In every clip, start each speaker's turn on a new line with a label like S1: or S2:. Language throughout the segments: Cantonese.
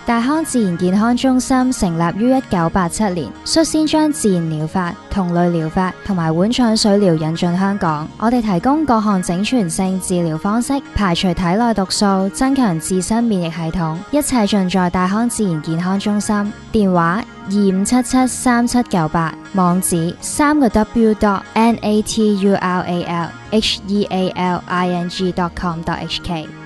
S1: 大康自然健康中心成立於1987年，率先將自然療法、同類療法同埋碗腸水療引進香港。我哋提供各項整全性治療方式，排除體內毒素，增強自身免疫系統，一切盡在大康自然健康中心。電話25773798，網址3個 natural-healing.com.hk。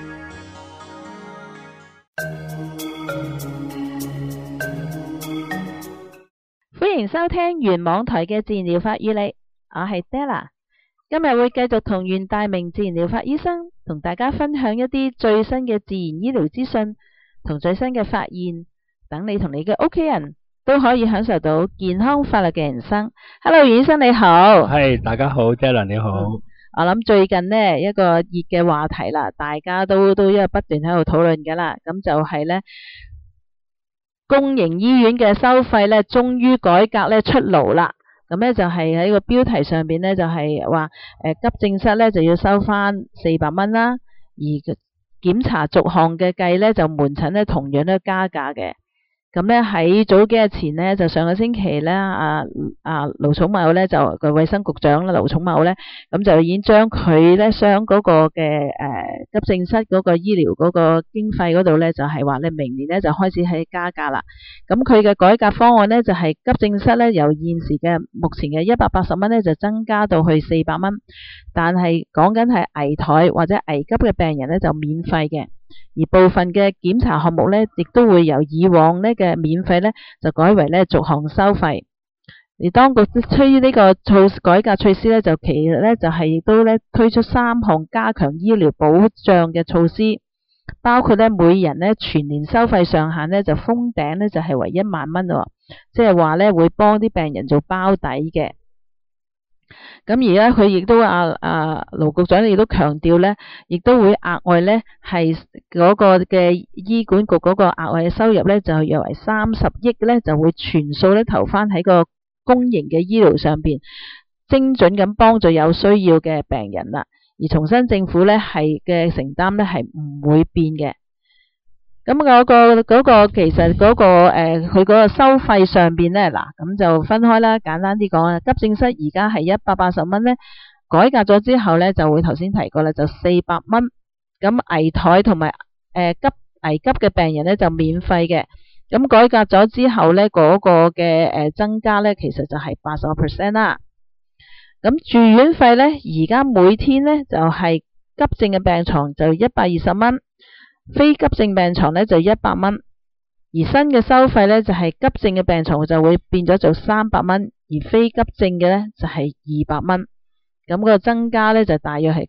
S2: 歡迎收聽原網台嘅自然療法與你，我係 Della。今日會繼續同袁大明自然療法醫生同大家分享一啲最新嘅自然醫療資訊同最新嘅發現，等你同你嘅屋企人都可以享受到健康快樂嘅人生。Hello， 袁醫生你好。
S3: 係，大家好 ，Della 你好。
S2: 我諗最近呢一個熱嘅話題啦，大家都因為不斷喺度討論㗎啦，咁就係呢。公營醫院嘅收費咧，終於改革咧出爐啦。咁咧就係喺個標題上邊咧，就係話急症室咧就要收翻400蚊啦，而檢查逐項嘅計咧，就門診咧同樣都加價嘅。咁咧喺早幾日前咧，就上個星期咧，盧寵茂咧就個衛生局長啦，盧寵茂咧咁就已經將佢咧將嗰個嘅急症室嗰個醫療嗰個經費嗰度咧，就係話咧明年咧就開始喺加價啦。咁佢嘅改革方案咧就係急症室咧由現時嘅目前嘅180蚊咧就增加到去400蚊，但係講緊係危殆或者危急嘅病人咧就免費嘅。而部分嘅檢查項目咧，亦都會由以往呢嘅免費咧，就改為咧逐項收費。而當局推於呢個改革措施咧，就其實咧就係亦都咧推出3項加強醫療保障嘅措施，包括咧每人咧全年收費上限咧就封頂咧就係為1萬蚊喎，即係話咧會幫啲病人做包底嘅。咁而家佢亦都盧局長亦都強調咧，亦都會額外咧係嗰個嘅醫管局嗰個額外嘅收入咧，就約為30億咧，就會全數咧投翻喺個公營嘅醫療上邊，精準咁幫助有需要嘅病人啦。而重申政府咧係嘅承擔咧係唔會變嘅。咁嗰個其實嗰個佢嗰個收費上邊咧，嗱咁就分開啦。簡單啲講啊，急症室而家係180蚊咧，改革咗之後咧就會頭先提過啦，就400蚊。咁危殆同埋危急嘅病人咧就免費嘅。咁改革咗之後咧，嗰個嘅增加咧其實就係80% 啦。咁住院費咧，而家每天咧就係急症嘅病床就120蚊。非急症病床咧就100蚊，而新嘅收費咧就係急症嘅病床就會變咗做300蚊，而非急症嘅咧就係200蚊。咁個增加咧就大約係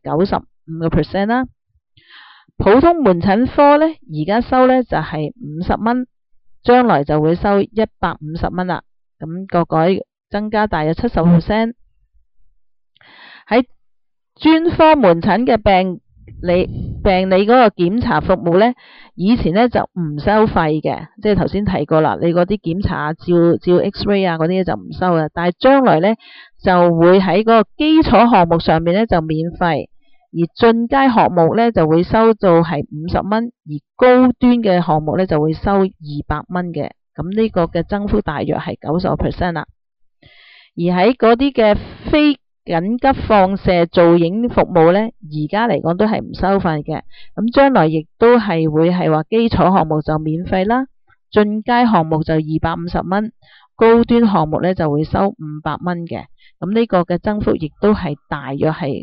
S2: 95% 啦。普通門診科咧而家收咧就係50蚊，將來就會收150蚊啦。咁個增加大約70%。喺專科門診嘅病理嗰個檢查服務咧，以前咧就唔收費嘅，即係頭先提過啦。你嗰啲檢查照 X-ray 啊嗰啲就唔收嘅，但係將來咧就會喺嗰個基礎項目上面咧就免費，而進階項目咧就會收到係50蚊，而高端嘅項目咧就會收200蚊嘅。咁呢個嘅增幅大約係90% 啦。而喺嗰啲嘅非緊急放射造影服務咧，而家嚟講都係唔收費嘅。咁將來亦都係會係話基礎項目就免費啦，進階項目就250蚊，高端項目咧就會收500蚊嘅。咁呢個嘅增幅亦都係大約係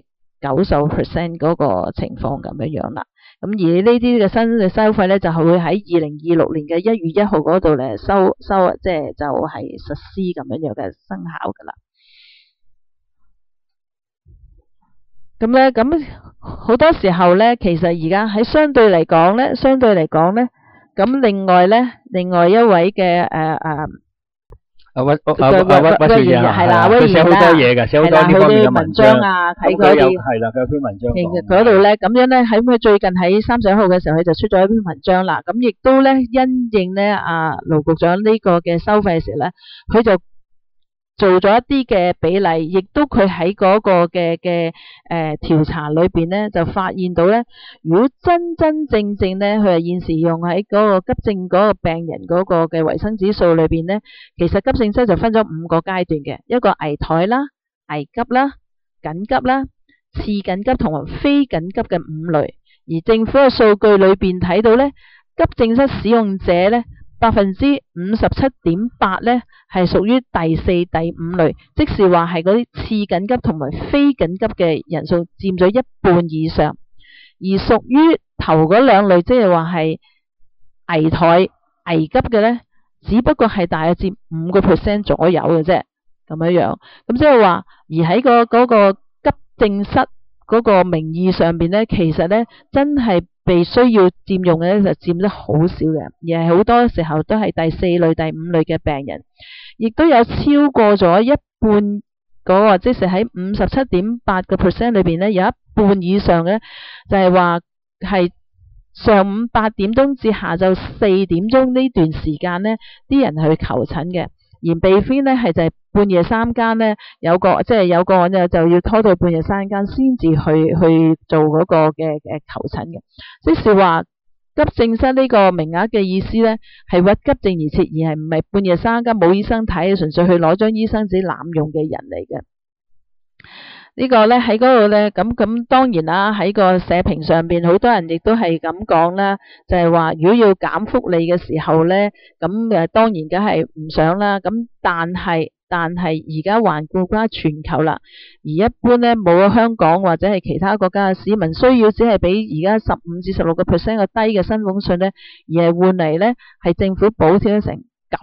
S2: 90% 嗰個情況咁樣啦。咁而呢啲嘅新嘅收費咧，就係會喺2026年嘅1月1號嗰度咧收，即係就係實施咁樣嘅生效噶啦。咁咧，咁好多時候咧，其實而家喺相對嚟講咧，咁另外一位嘅
S3: 屈小姐係啦，佢寫好多嘢㗎，寫好多呢方面嘅文章啊，睇嗰啲係啦，佢有篇文章。其實嗰度咧，咁樣咧喺佢最近喺31號嘅時候，佢就出咗一篇文章啦。咁亦都咧因應咧盧局長呢個嘅收費時咧，佢就
S2: 做咗一啲嘅比例，亦都佢喺嗰個嘅調查裏邊咧，就發現到咧，如果真正咧，佢係現時用喺嗰個急症嗰個病人嗰個嘅維生指數裏邊咧，其實急症室就分咗5個階段嘅，一個危殆啦、危急啦、緊急啦、次緊急同埋非緊急嘅5類。而政府嘅數據裏邊睇到咧，急症室使用者咧57.8%咧係屬於第4、第5類，即是話係嗰啲次緊急同埋非緊急嘅人數佔咗1半以上，而屬於頭嗰2類，即係話係危殆、危急嘅咧，只不過係大約佔5% 左右嘅啫，咁樣。咁即係話，而喺嗰個急症室嗰個名義上邊咧，其實咧真係被需要佔用嘅咧就佔得好少嘅，而係好多時候都係第4類、第5類嘅病人，亦都有超過咗一半嗰個，即係喺57.8% 裏邊咧，有一半以上嘅就係話係上午8點鐘至下晝4點鐘呢段時間咧，啲人去求診嘅。而避偏咧係就係半夜3更咧，有個案就要拖到半夜3更先至去做嗰個嘅求診嘅，即是話急症室呢個名額嘅意思咧係為急症而設，而係唔係半夜3更冇醫生睇，純粹去攞張醫生紙濫用嘅人嚟嘅。呢個咧喺嗰度咧，咁當然啦，喺個社評上邊好多人亦都係咁講啦，就係話如果要減福利嘅時候咧，咁當然梗係唔想啦。咁但係而家環顧全球啦，而一般咧冇咗香港或者係其他國家嘅市民需要只係俾而家15至16% 嘅低嘅薪俸稅咧，而係換嚟咧係政府補貼成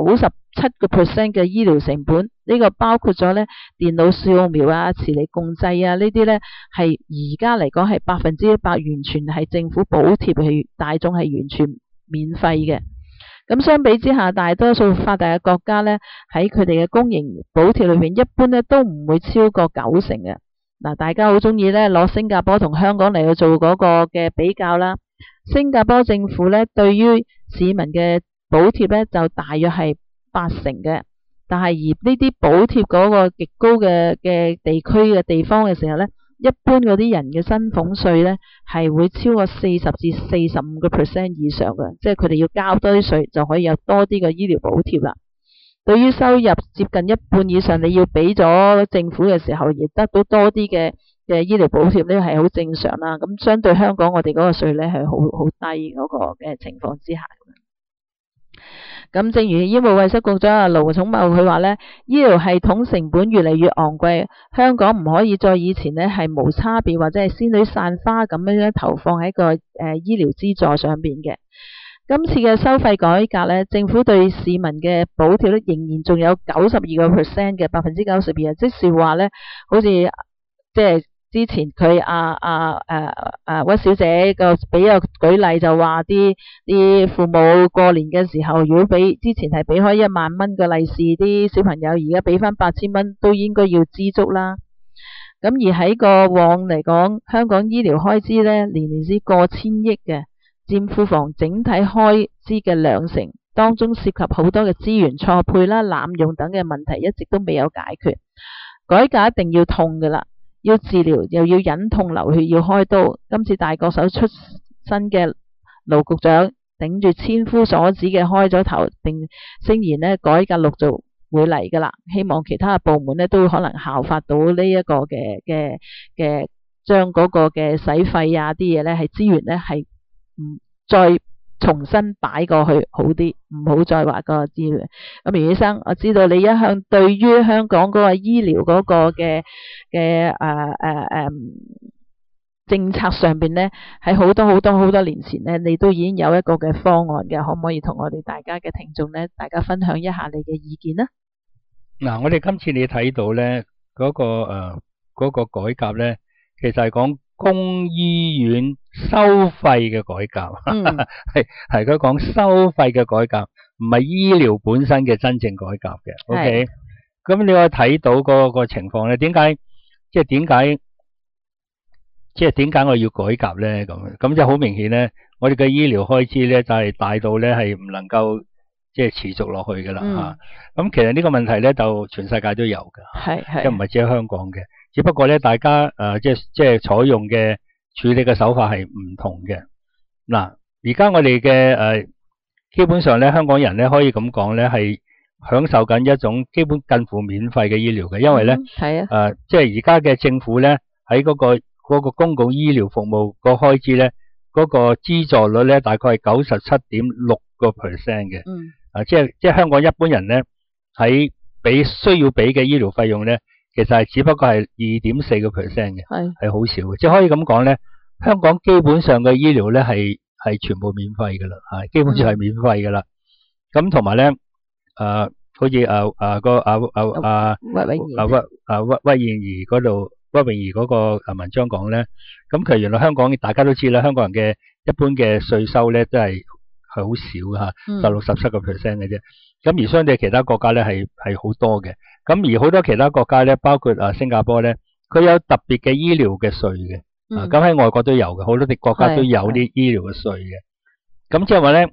S2: 97% 嘅醫療成本，呢個包括咗咧電腦掃描啊、磁力共濟啊呢啲咧，係而家嚟講係100%完全係政府補貼，係大眾係完全免費嘅。咁相比之下，大多數發達嘅國家咧，喺佢哋嘅公營補貼裏面，一般咧都唔會超過90%嘅。嗱，大家好中意咧攞新加坡同香港嚟去做嗰個嘅比較啦。新加坡政府咧對於市民嘅補貼咧就大約係80%嘅，但係而呢啲補貼嗰個極高嘅地區嘅地方嘅時候咧，一般嗰啲人嘅薪俸稅咧係會超過40至45% 以上嘅，即係佢哋要交多啲稅就可以有多啲嘅醫療補貼啦。對於收入接近一半以上，你要俾咗政府嘅時候，而得到多啲嘅醫療補貼呢係好正常啦。咁相對香港我哋嗰個稅咧係好低嗰個嘅情況之下。咁正如醫務衛生局長盧寵茂佢話咧，醫療系統成本越嚟越昂貴，香港唔可以再以前咧係無差別或者係仙女散花咁樣投放喺個醫療資助上邊嘅。今次嘅收費改革咧，政府對市民嘅補貼咧仍然仲有92% 嘅92%，即是話咧，好似即係之前佢屈小姐俾個舉例就話啲父母過年嘅時候，如果之前係俾開1萬蚊嘅利是，啲小朋友而家俾翻8000蚊都應該要知足啦。咁而喺過往嚟講，香港醫療開支咧年年是過千億嘅，佔庫房整體開支嘅2成，當中涉及好多嘅資源錯配啦、濫用等嘅問題，一直都未有解決。改革一定要痛㗎啦，要治療又要忍痛流血，要開刀。今次大國手出身嘅盧局長頂住千夫所指嘅開咗頭，並聲言呢改革陸續會嚟㗎啦。希望其他嘅部門呢都可能效法到呢一個嘅將嗰個嘅使費啊啲嘢呢係資源呢係再重新擺過去好啲，唔好再話個資源。咁袁醫生，我知道你一向對於香港嗰個醫療嗰個嘅政策上邊呢，喺好多年前呢，你都已經有一個嘅方案嘅，可唔可以同我哋大家嘅聽眾呢，大家分享一下你嘅意見呢？
S3: 嗱，我哋今次你睇到呢嗰個改革呢，其實係講公醫院收費嘅改革，係佢講收費嘅改革，唔係醫療本身嘅真正改革嘅。OK， 咁你可以睇到嗰個情況咧，點解我要改革咧？咁就好明顯咧，我哋嘅醫療開支咧就係大到咧係唔能夠即係持續落去噶啦咁其實呢個問題咧就全世界都有㗎，即係唔係只係香港嘅，只不過咧大家即係採用嘅處理嘅手法係唔同嘅。嗱，而家我哋嘅基本上咧香港人咧可以咁講咧係享受緊一種基本近乎免費嘅醫療嘅，因為咧即係而家嘅政府咧喺嗰個公共醫療服務個開支咧嗰個資助率咧大概係97.6%嘅。即係香港一般人咧喺需要俾嘅醫療費用咧，其實係只不過係2.4%嘅，係好少嘅。即係可以咁講咧，香港基本上嘅醫療咧係全部免費噶啦，基本上係免費噶啦。咁同埋咧，好似屈穎儀嗰個文章講咧，咁其實原來香港大家都知啦，香港人嘅一般嘅稅收咧都係好少16-17% 嘅啫。咁而相對其他國家咧係好多嘅。咁而好多其他國家咧，包括新加坡咧，佢有特別嘅醫療嘅稅嘅。咁喺外國都有嘅，好多啲國家都有啲醫療嘅稅嘅。咁即係話咧，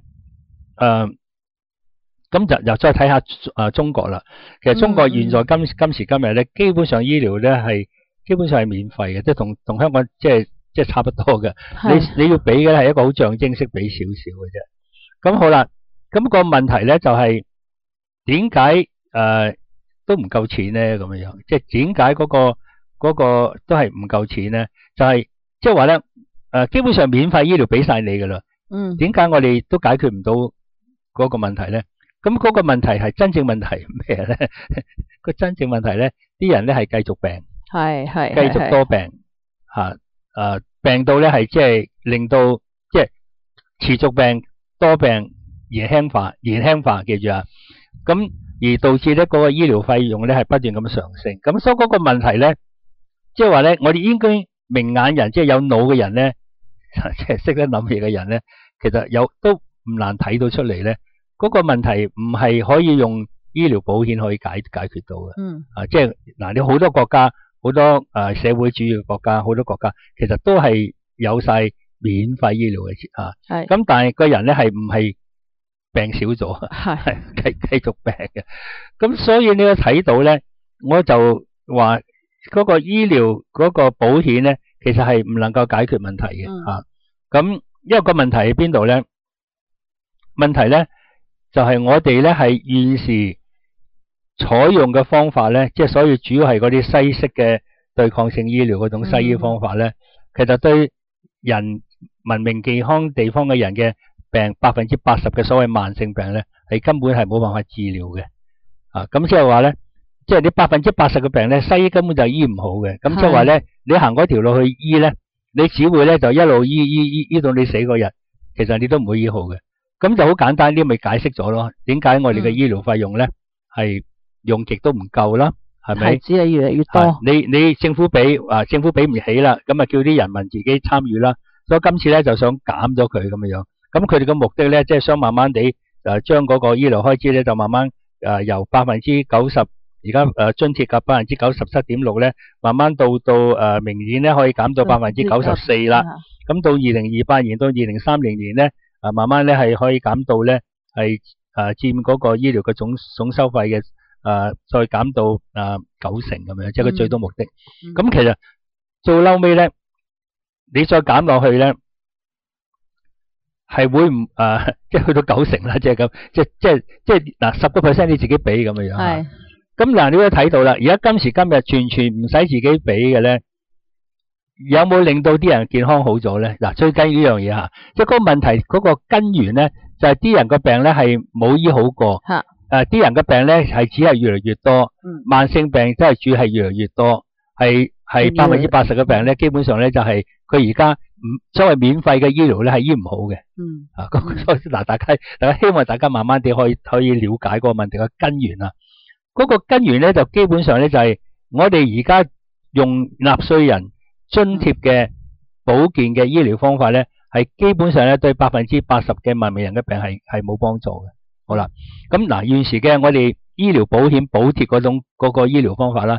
S3: 咁就又再睇下中國啦。其實中國現在今時今日咧，基本上醫療咧係基本上係免費嘅，即係同香港即係差不多嘅。你要俾嘅係一個好象徵式俾少少嘅啫。咁好啦，咁個問題咧就係點解都唔夠錢咧？咁樣即係點解嗰個都係唔夠錢咧？就係即係話咧，基本上免費醫療俾晒你噶啦。點解我哋都解決唔到嗰個問題咧？咁嗰個問題係真正問題咩咧？個真正問題咧，啲人咧係繼續病，繼續多病病到咧係即係令到即係持續病多病延輕化，記住啊！咁而導致咧嗰個醫療費用咧係不斷咁上升。咁所以嗰個問題咧，即係話咧，我哋應該明眼人，即係有腦嘅人咧，即係識得諗嘢嘅人咧，其實都唔難睇到出嚟咧。嗰個問題唔係可以用醫療保險可以解決到嘅。即係嗱，你好多國家，好多社會主義嘅國家，好多國家其實都係有晒免費醫療嘅咁但係個人咧係唔係病少咗，係繼續病嘅。咁所以你都睇到咧，我就話嗰個醫療嗰個保險咧，其實係唔能夠解決問題嘅。咁因為個問題喺邊度咧？問題咧就係我哋咧係現時採用嘅方法咧，即係所以主要係嗰啲西式嘅對抗性醫療嗰種西醫方法咧，其實對人文明健康地方嘅人嘅病80%嘅所謂慢性病咧，係根本係冇辦法治療嘅。咁即係話咧，即係你80%嘅病咧，西醫根本就醫唔好嘅。咁即係話咧，你行嗰條路去醫咧，你只會咧就一路醫到你死嗰日，其實你都唔會醫好嘅。咁就好簡單啲，咪解釋咗咯。點解我哋嘅醫療費用咧係用極都唔夠啦？係咪？
S2: 只係越嚟越多。
S3: 你政府俾唔起啦，咁啊叫啲人民自己參與啦。所以今次咧就想減咗佢咁樣樣。咁佢哋嘅目的咧，即係想慢慢地將嗰個醫療開支咧就慢慢由90%，而家津貼嘅97.6%咧，慢慢到明年咧可以減到94%啦。咁到2028年到2030年咧，慢慢咧係可以減到咧係佔嗰個醫療嘅總收費嘅再減到90%咁樣，即係佢最多目的。咁其實到嬲尾咧，你再減落去咧，係會唔即係去到90%啦，即係咁，即係嗱10% 你自己俾咁樣樣。係。咁嗱，你都睇到啦，而家今時今日完全唔使自己俾嘅咧，有冇令到啲人健康好咗咧？嗱，最緊要呢樣嘢吓，即係嗰個問題嗰個根源咧，就係啲人個病咧係冇醫好過。啲人嘅病咧係只係越嚟越多，慢性病真係主要係越嚟越多，係80%嘅病咧，基本上咧就係佢而家所謂免費嘅醫療咧係醫唔好嘅。所以嗱，大家希望大家慢慢地可以了解嗰個問題嘅根源啊。嗰個根源咧就基本上咧就係我哋而家用納稅人津貼嘅保健嘅醫療方法咧，係基本上咧對80%嘅文明人嘅病係冇幫助嘅。好啦，咁嗱，現時嘅我哋醫療保險補貼嗰個醫療方法啦，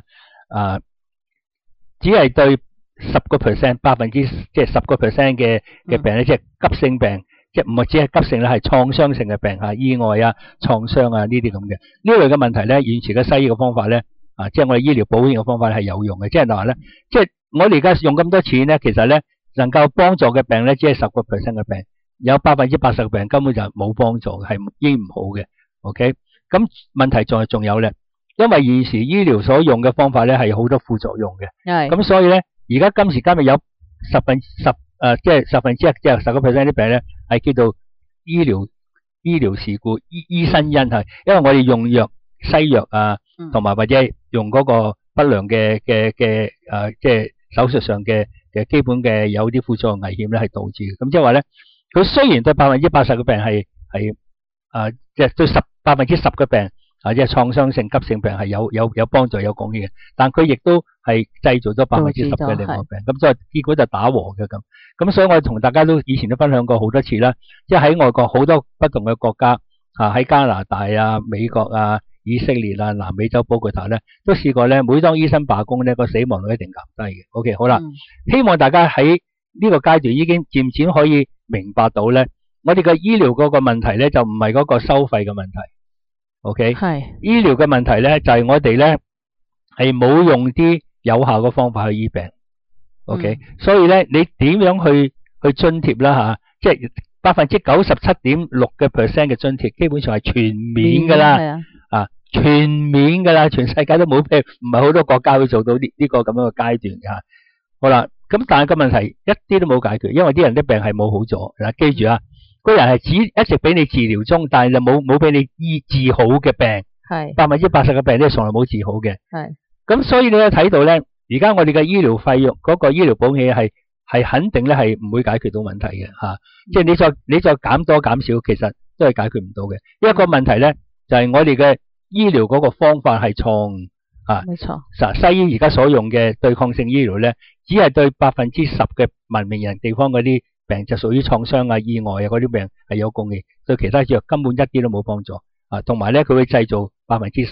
S3: 只係對10%，即係10%嘅病咧，即係急性病即係唔係只係急性咧，係創傷性嘅病嚇，意外啊、創傷啊呢啲咁嘅呢類嘅問題咧，現時嘅西醫嘅方法咧即係我哋醫療保險嘅方法係有用嘅，即係話咧，即係我哋而家用咁多錢咧，其實咧能夠幫助嘅病咧，只係10%嘅病，有80%嘅病根本就冇幫助嘅，係已經唔好嘅。OK， 咁問題仲有咧，因為現時醫療所用嘅方法咧係好多副作用嘅，咁所以咧而家今時今日有即係10%即係10%啲病咧係叫做醫療事故，醫生因係，因為我哋用西藥啊，同埋或者用嗰個不良嘅即係手術上嘅基本嘅有啲副作用危險咧係導致嘅。咁即係話咧，佢雖然對80%嘅病係即係對10%嘅病即係創傷性急性病係有幫助有貢獻嘅，但佢亦都係製造咗10%嘅另外病，咁所以結果就打和嘅咁。咁所以我同大家以前都分享過好多次啦，即係喺外國好多不同嘅國家喺加拿大啊、美國啊、以色列啊、南美洲、波哥塔咧，都試過咧，每當醫生罷工咧，個死亡率一定減低嘅。OK， 好啦，希望大家喺呢個階段已經漸漸可以明白到咧，我哋嘅醫療嗰個問題咧就唔係嗰個收費嘅問題。OK， 係醫療嘅問題咧就係我哋咧係冇用啲有效嘅方法去醫病。OK，所以咧你點樣去津貼啦即係97.6% 嘅津貼，基本上係全免噶啦，全免噶啦，全世界都冇，唔係好多國家會做到呢個咁樣嘅階段噶。好啦，咁但係個問題一啲都冇解決，因為啲人啲病係冇好咗。嗱，記住個人係一直俾你治療中，但係就冇俾你治好嘅病，係80%嘅病咧從來冇治好嘅。係咁，所以你睇到咧，而家我哋嘅醫療費用嗰個醫療保險係肯定咧係唔會解決到問題嘅即係你再減多減少，其實都係解決唔到嘅。一個問題咧就係我哋嘅醫療嗰個方法係錯誤冇錯。西醫而家所用嘅對抗性醫療咧，只係對10%嘅文明人地方嗰啲病就屬於創傷啊、意外啊嗰啲病係有貢獻，對其他藥根本一啲都冇幫助同埋咧佢會製造10%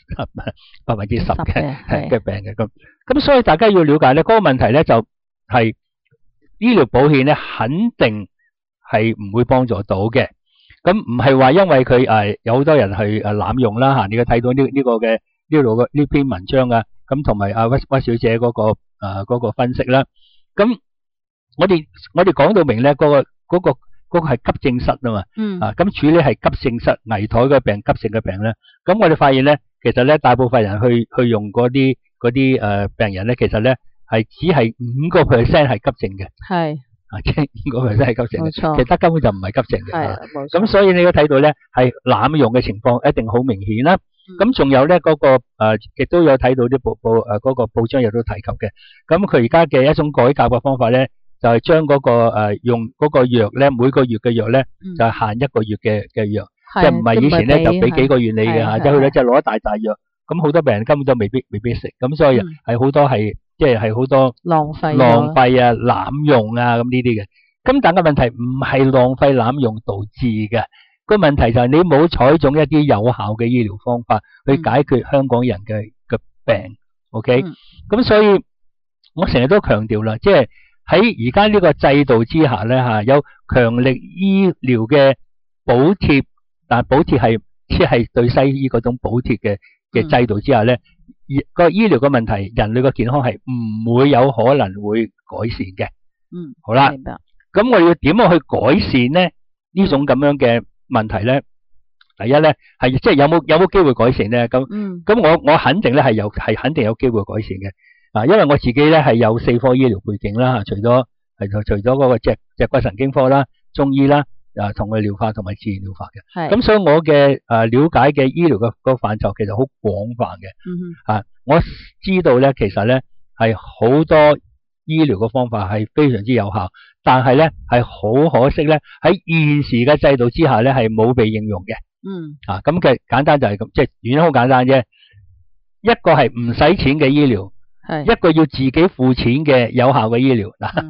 S3: 嘅病嘅咁所以大家要了解咧嗰個問題咧就係醫療保險咧肯定係唔會幫助到嘅。咁唔係話因為佢有好多人去濫用啦你要睇到呢個嘅呢度嘅呢篇文章咁同埋屈小姐嗰個分析啦。咁我哋講到明咧嗰個係急症室啊嘛，咁處理係急症室危殆嘅病、急性嘅病咧。咁我哋發現咧，其實咧大部分人去用嗰啲病人咧，其實咧係只係5% 係急症嘅，係即係5% 係急症嘅，其他根本就唔係急症嘅。咁所以你都睇到咧係濫用嘅情況一定好明顯啦。咁仲有咧嗰個亦都有睇到啲嗰個報章亦都提及嘅。咁佢而家嘅一種改革嘅方法咧，就係將嗰個用嗰個藥咧，每個月嘅藥咧就係限1個月嘅藥，即係唔係以前咧就俾幾個月你嘅即係佢咧就攞一大藥，咁好多病人根本就未必食，咁所以係好多係即係好多浪費濫用咁呢啲嘅。咁但係問題唔係浪費濫用導致嘅，個問題就係你冇採用一啲有效嘅醫療方法去解決香港人嘅病。OK，咁所以我成日都強調啦，即係喺而家呢個制度之下咧有強力醫療嘅補貼，但係補貼係即係對西醫嗰種補貼嘅制度之下咧，個醫療嘅問題，人類嘅健康係唔會有可能會改善嘅。好啦，明白。咁我哋要點樣去改善咧？呢種咁樣嘅問題咧，第一咧係即係有冇機會改善咧？咁我肯定咧係肯定有機會改善嘅。因為我自己咧係有4科醫療背景啦，除咗嗰個脊骨神經科啦、中醫啦、同佢療法同埋自然療法嘅。咁所以我嘅了解嘅醫療嘅個範疇其實好廣泛嘅。我知道咧其實咧係好多醫療嘅方法係非常之有效，但係咧係好可惜咧喺現時嘅制度之下咧係冇被應用嘅。咁嘅簡單就係咁，即係原因好簡單啫。一個係唔使錢嘅醫療。一個要自己付錢嘅有效嘅醫療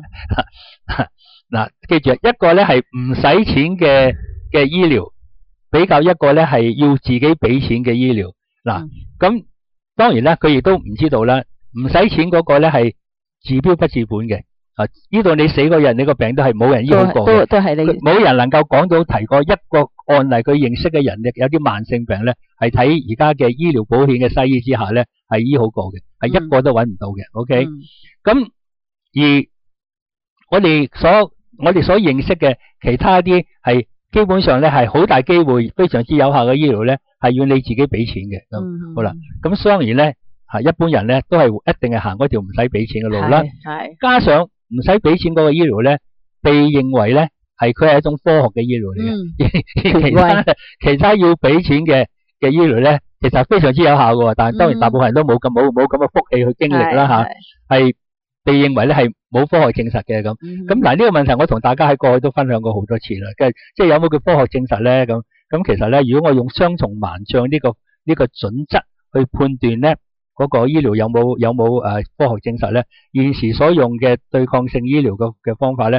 S3: 嗱，記住一個咧係唔使錢嘅醫療，比較一個咧係要自己俾錢嘅醫療咁當然啦，佢亦都唔知道啦，唔使錢嗰個咧係治標不治本嘅， 呢度你死個人，你個病都係冇人醫好過嘅，
S2: 都係你
S3: 冇人能夠講到提過一個案例，佢認識嘅人有啲慢性病咧，係睇而家嘅醫療保險嘅西醫之下咧係醫好過嘅，係一個都揾唔到嘅。OK，咁而我哋所認識嘅其他啲係基本上咧係好大機會非常之有效嘅醫療咧，係要你自己俾錢嘅。咁好啦，咁當然咧一般人咧都係一定係行嗰條唔使俾錢嘅路啦。係加上唔使俾錢嗰個醫療咧，被認為咧係佢係一種科學嘅醫療嚟嘅。其他要俾錢嘅醫療咧，其實非常之有效嘅，但係當然大部分人都冇咁嘅福氣去經歷啦吓，係被認為咧係冇科學證實嘅咁。咁嗱呢個問題我同大家喺過去都分享過好多次啦，即係有冇叫科學證實咧咁？咁其實咧，如果我用雙重盲象呢個準則去判斷咧，嗰個醫療有冇科學證實咧？現時所用嘅對抗性醫療嘅方法咧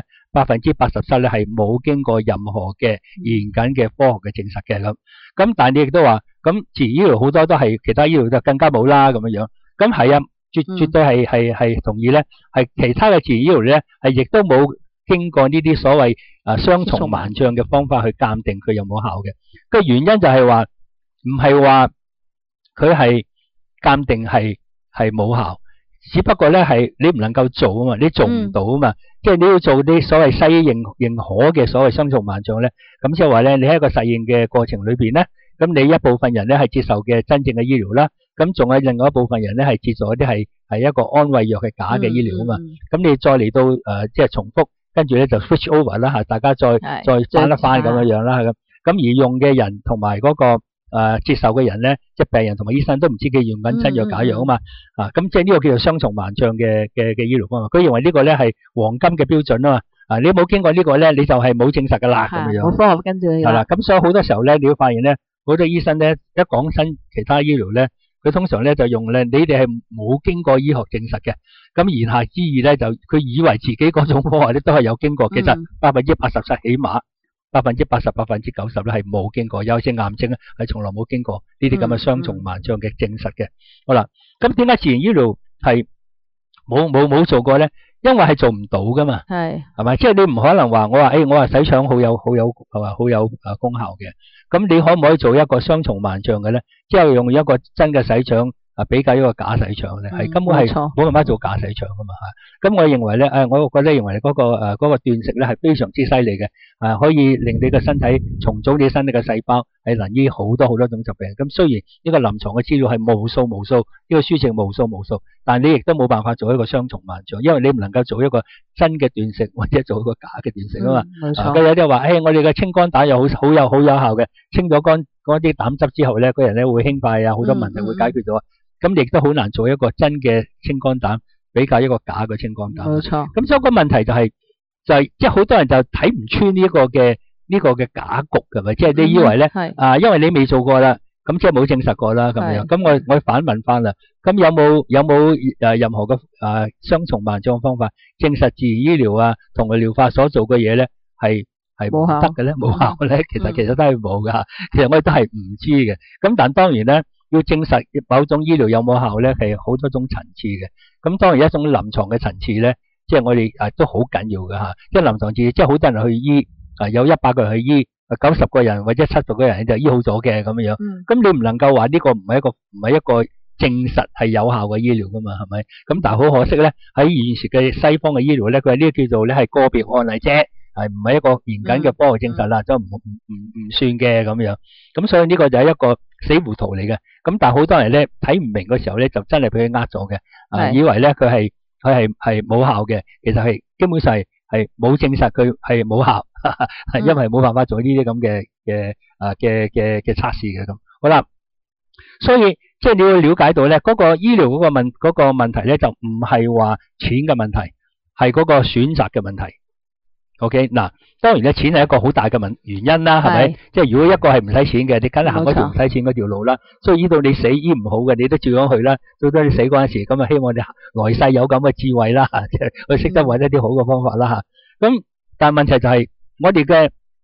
S3: ，87%咧係冇經過任何嘅嚴謹嘅科學嘅證實嘅咁。咁但係你亦都話，咁自然醫療好多都係其他醫療就更加冇啦咁樣樣。咁係啊，絕對係同意咧，係其他嘅自然醫療咧係亦都冇經過呢啲所謂雙重盲象嘅方法去鑑定佢有冇效嘅。個原因就係話唔係話佢係鑑定係冇效，只不過咧係你唔能夠做啊嘛，你做唔到啊嘛，即係你要做啲所謂西醫認可嘅所謂雙重盲象咧，咁即係話咧，你喺一個實驗嘅過程裏邊咧，咁你一部分人咧係接受嘅真正嘅醫療啦，咁仲有另外一部分人咧係接受一啲係一個安慰藥嘅假嘅醫療啊嘛，咁你再嚟到即係重複，跟住咧就 switch over 啦嚇，大家再翻一翻咁樣樣啦咁而用嘅人同埋嗰個接受嘅人咧，即係病人同埋醫生都唔知佢用緊真藥假藥啊嘛，咁即係呢個叫做雙重盲象嘅醫療方法。佢認為呢個咧係黃金嘅標準啊嘛，你冇經過呢個咧，你就係冇證實噶啦咁樣。
S2: 冇科學根據。係
S3: 啦，咁所以好多時候咧，你會發現咧，好多醫生咧一講新其他醫療咧，佢通常咧就用咧，你哋係冇經過醫學證實嘅，咁言下之意咧就佢以為自己嗰種科學咧都係有經過，其實87%起碼。80%、90%咧係冇經過，有些癌症咧係從來冇經過呢啲咁嘅雙重盲象嘅證實嘅。好啦，咁點解自然醫療係冇做過咧？因為係做唔到噶嘛，係咪？即係你唔可能話我話洗腸好有功效嘅，咁你可唔可以做一個雙重盲象嘅咧？即係用一個真嘅洗腸比較一個假洗腸咧，係根本係冇辦法做假洗腸噶嘛嚇。咁我認為咧，我覺得認為嗰個斷食咧係非常之犀利嘅，可以令你個身體重組你身體嘅細胞，係能醫好多種疾病。咁雖然呢個臨床嘅資料係無數，呢個書籍無數，但係你亦都冇辦法做一個雙重盲象，因為你唔能夠做一個真嘅斷食或者做一個假嘅斷食啊嘛。冇錯。有啲話我哋嘅清肝膽又好有效嘅，清咗肝嗰啲膽汁之後咧，個人咧會輕快啊，好多問題會解決咗。咁亦都好難做一個真嘅清肝膽比較一個假嘅清肝膽。冇錯。咁所以個問題就係即係好多人就睇唔穿呢個嘅假局㗎嘛，即係你以為咧因為你未做過啦，咁即係冇證實過啦咁樣。咁我反問翻啦，咁有冇任何嘅雙重盲象方法證實自然醫療啊同埋療法所做嘅嘢咧係冇得嘅咧，冇效嘅咧？其實都係冇㗎。其實我哋都係唔知嘅。咁但當然咧，要證實某種醫療有冇效咧，係好多種層次嘅。咁當然一種臨床嘅層次咧，即係我哋都好緊要嘅嚇。即係臨床層次，即係好多人去醫，有100個人去醫，90個人或者70個人就醫好咗嘅咁樣。咁你唔能夠話呢個唔係一個證實係有效嘅醫療噶嘛，係咪？咁但係好可惜咧，喺現時嘅西方嘅醫療咧，佢係呢個叫做咧係個別案例啫，係唔係一個嚴謹嘅科學證實啦，就唔算嘅咁樣。咁所以呢個就係一個死糊塗嚟嘅。咁但係好多人咧睇唔明嘅時候咧，就真係俾佢呃咗嘅，以為咧佢係冇效嘅，其實係基本上係冇證實佢係冇效，因為冇辦法做呢啲咁嘅測試嘅咁。好啦，所以即係你要了解到咧，嗰個醫療嗰個問題咧，就唔係話錢嘅問題，係嗰個選擇嘅問題。OK， 嗱，當然咧，錢係一個好大嘅原因啦，係咪？即係如果一個係唔使錢嘅，你梗係行嗰條唔使錢嗰條路啦。所以醫到你死醫唔好嘅，你都照樣去啦。到咗你死嗰陣時，咁啊希望你來世有咁嘅智慧啦，即係去識得揾一啲好嘅方法啦嚇。咁但係問題就係我哋嘅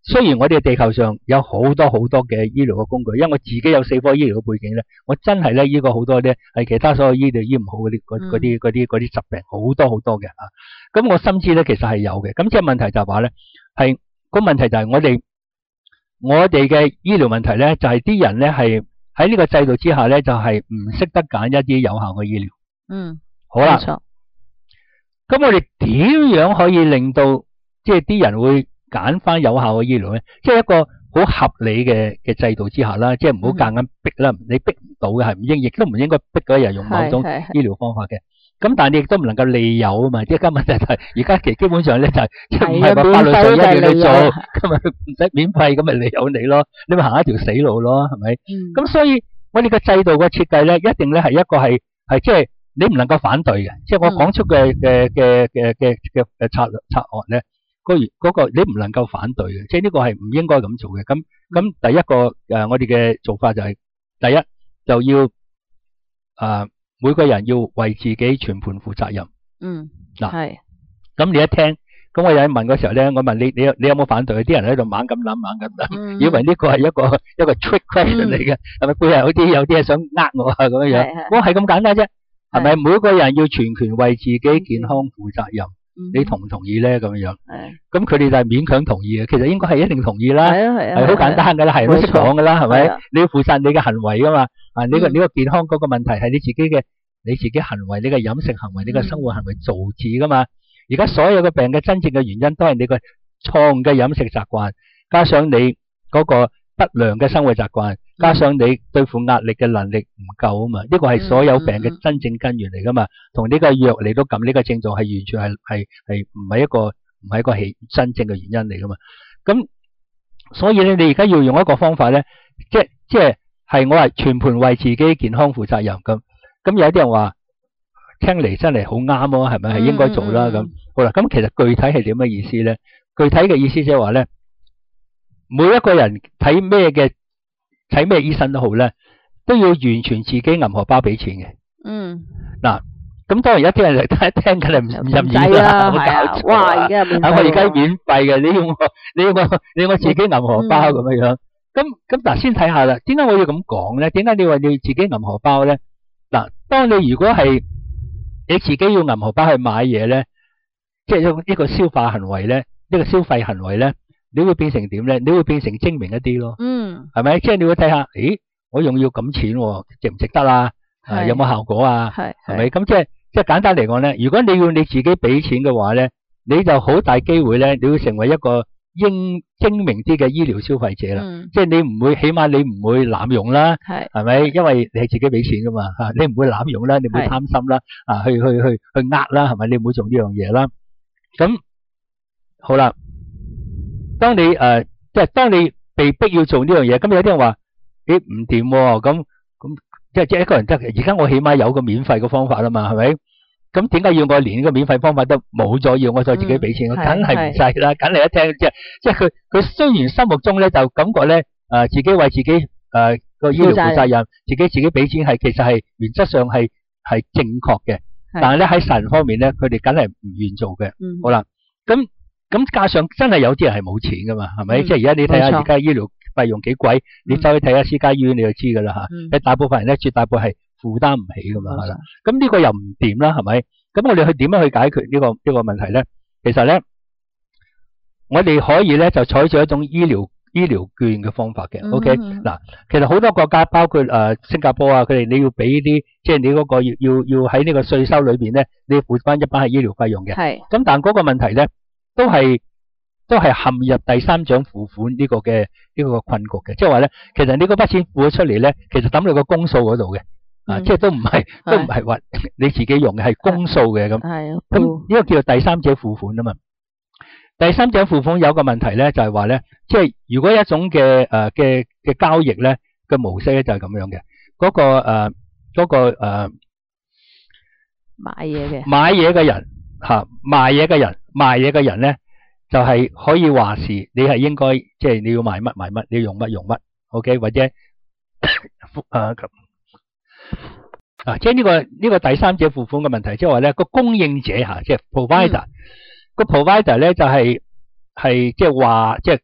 S3: 雖然我哋地球上有好多好多嘅醫療嘅工具，因為我自己有4科醫療嘅背景咧，我真係咧呢個好多咧係其他所有醫療醫唔好嗰啲疾病好多好多嘅啊。咁我深知咧其實係有嘅。咁即係問題就係話咧，係個問題就係我哋嘅醫療問題咧，就係啲人咧係喺呢個制度之下咧，就係唔識得揀一啲有效嘅醫療。好啦，冇錯。咁我哋點樣可以令到即係啲人會揀翻有效嘅醫療咧？即係一個好合理嘅制度之下啦，即係唔好夾硬逼啦。你逼唔到嘅係唔應，亦都唔應該逼嗰人用某種醫療方法嘅。咁但係你亦都唔能夠利誘啊嘛。即係今日就係而家基本上咧就係即係唔係話法律上一定要你做，咁咪唔使免費，咁咪利誘你咯。你咪行一條死路咯，係咪？咁所以我哋嘅制度嘅設計咧，一定咧係一個係即係你唔能夠反對嘅。即係我講出嘅策略咧。嗰個你唔能夠反對嘅，即係呢個係唔應該咁做嘅。咁第一個我哋嘅做法就係第一就要每個人要為自己全盤負責任。係。咁你一聽，咁我有人問嗰時候咧，我問你有冇反對？啲人喺度猛咁諗，以為呢個係一個 trick question 嚟嘅，係咪背後有啲係想呃我啊咁樣樣？我係咁簡單啫，係咪？每個人要全權為自己健康負責任。你同唔同意咧？咁樣，咁佢哋就係勉強同意嘅。其實應該係一定同意啦，係好簡單噶啦，係都識講噶啦，係咪？你要負責你嘅行為噶嘛？呢個健康嗰個問題係你自己行為、你嘅飲食行為、你嘅生活行為導致噶嘛？而家所有嘅病嘅真正嘅原因都係你個錯誤嘅飲食習慣，加上你嗰個不良嘅生活習慣，加上你對付壓力嘅能力唔夠啊嘛，呢個係所有病嘅真正根源嚟噶嘛，同呢個藥嚟到撳呢個症狀係完全係唔係一個真正嘅原因嚟噶嘛。咁所以咧，你而家要用一個方法咧，即係我係全盤為自己健康負責任咁。咁有啲人話聽嚟真係好啱咯，係咪係應該做啦咁？好啦，咁其實具體係點嘅意思咧？具體嘅意思即係話咧，每一個人睇咩醫生都好咧，都要完全自己銀荷包俾錢嘅。嗱，咁當然有啲人嚟聽緊係唔入耳啦，冇搞錯。哇！而家我而家免費嘅，你要我自己銀荷包咁樣樣。咁嗱，先睇下啦。點解我要咁講咧？點解你話你要自己銀荷包咧？嗱，當你如果係你自己要銀荷包去買嘢咧，即係一個消化行為咧，一個消費行為咧。你會變成點咧？你會變成精明一啲咯，係咪？即係你會睇下，咦，我用要咁錢，值唔值得啊？有冇效果啊？係咪？咁即係簡單嚟講咧，如果你要你自己俾錢嘅話咧，你就好大機會咧，你會成為一個精明啲嘅醫療消費者啦。即係你唔會，起碼你唔會濫用啦，係咪？因為你係自己俾錢噶嘛，你唔會濫用啦，你唔會貪心啦，去呃啦，係咪？你唔會做呢樣嘢啦。咁好啦。當你當你被逼要做呢樣嘢，咁有啲人話你唔掂喎，咁即係一個人得。而家我起碼有個免費嘅方法啦嘛，係咪？咁點解要我連呢個免費方法都冇咗，要我再自己俾錢？我梗係唔制啦，梗係一聽即係佢雖然心目中咧就感覺咧自己為自己個醫療負責任，自己俾錢係其實係原則上係正確嘅，但係咧喺神方面咧，佢哋梗係唔願做嘅。好啦，咁加上真係有啲人係冇錢噶嘛，係咪？即係而家你睇下而家醫療費用幾貴，你走去睇下私家醫院你就知噶啦嚇。大部分人咧，絕大部分係負擔唔起噶嘛，係啦。咁呢個又唔掂啦，係咪？咁我哋去點樣去解決呢個問題咧？其實咧，我哋可以咧就採取一種醫療券嘅方法嘅。OK，嗱，其實好多國家包括新加坡啊，佢哋你要俾啲，即係你嗰個要喺呢個稅收裏邊咧，你要付翻一筆係醫療費用嘅。係。咁但嗰個問題咧，都係陷入第三者付款呢個困局嘅，即係話咧，其實你嗰筆錢付咗出嚟咧，其實抌落個公數嗰度嘅，即係都唔係話你自己用嘅，係公數嘅咁。係。咁呢個叫做第三者付款啊嘛。第三者付款有個問題咧，就係話咧，即係如果一種嘅交易咧嘅模式咧就係咁樣嘅，嗰個買嘢嘅人嚇，賣嘢嘅人咧。就係可以話事，你係應該即係你要買乜買乜，你要用乜用乜 ，OK 或者即係呢個第三者付款嘅問題，即係話咧個供應者嚇，即係 provider 個 provider 咧就係係即係話即係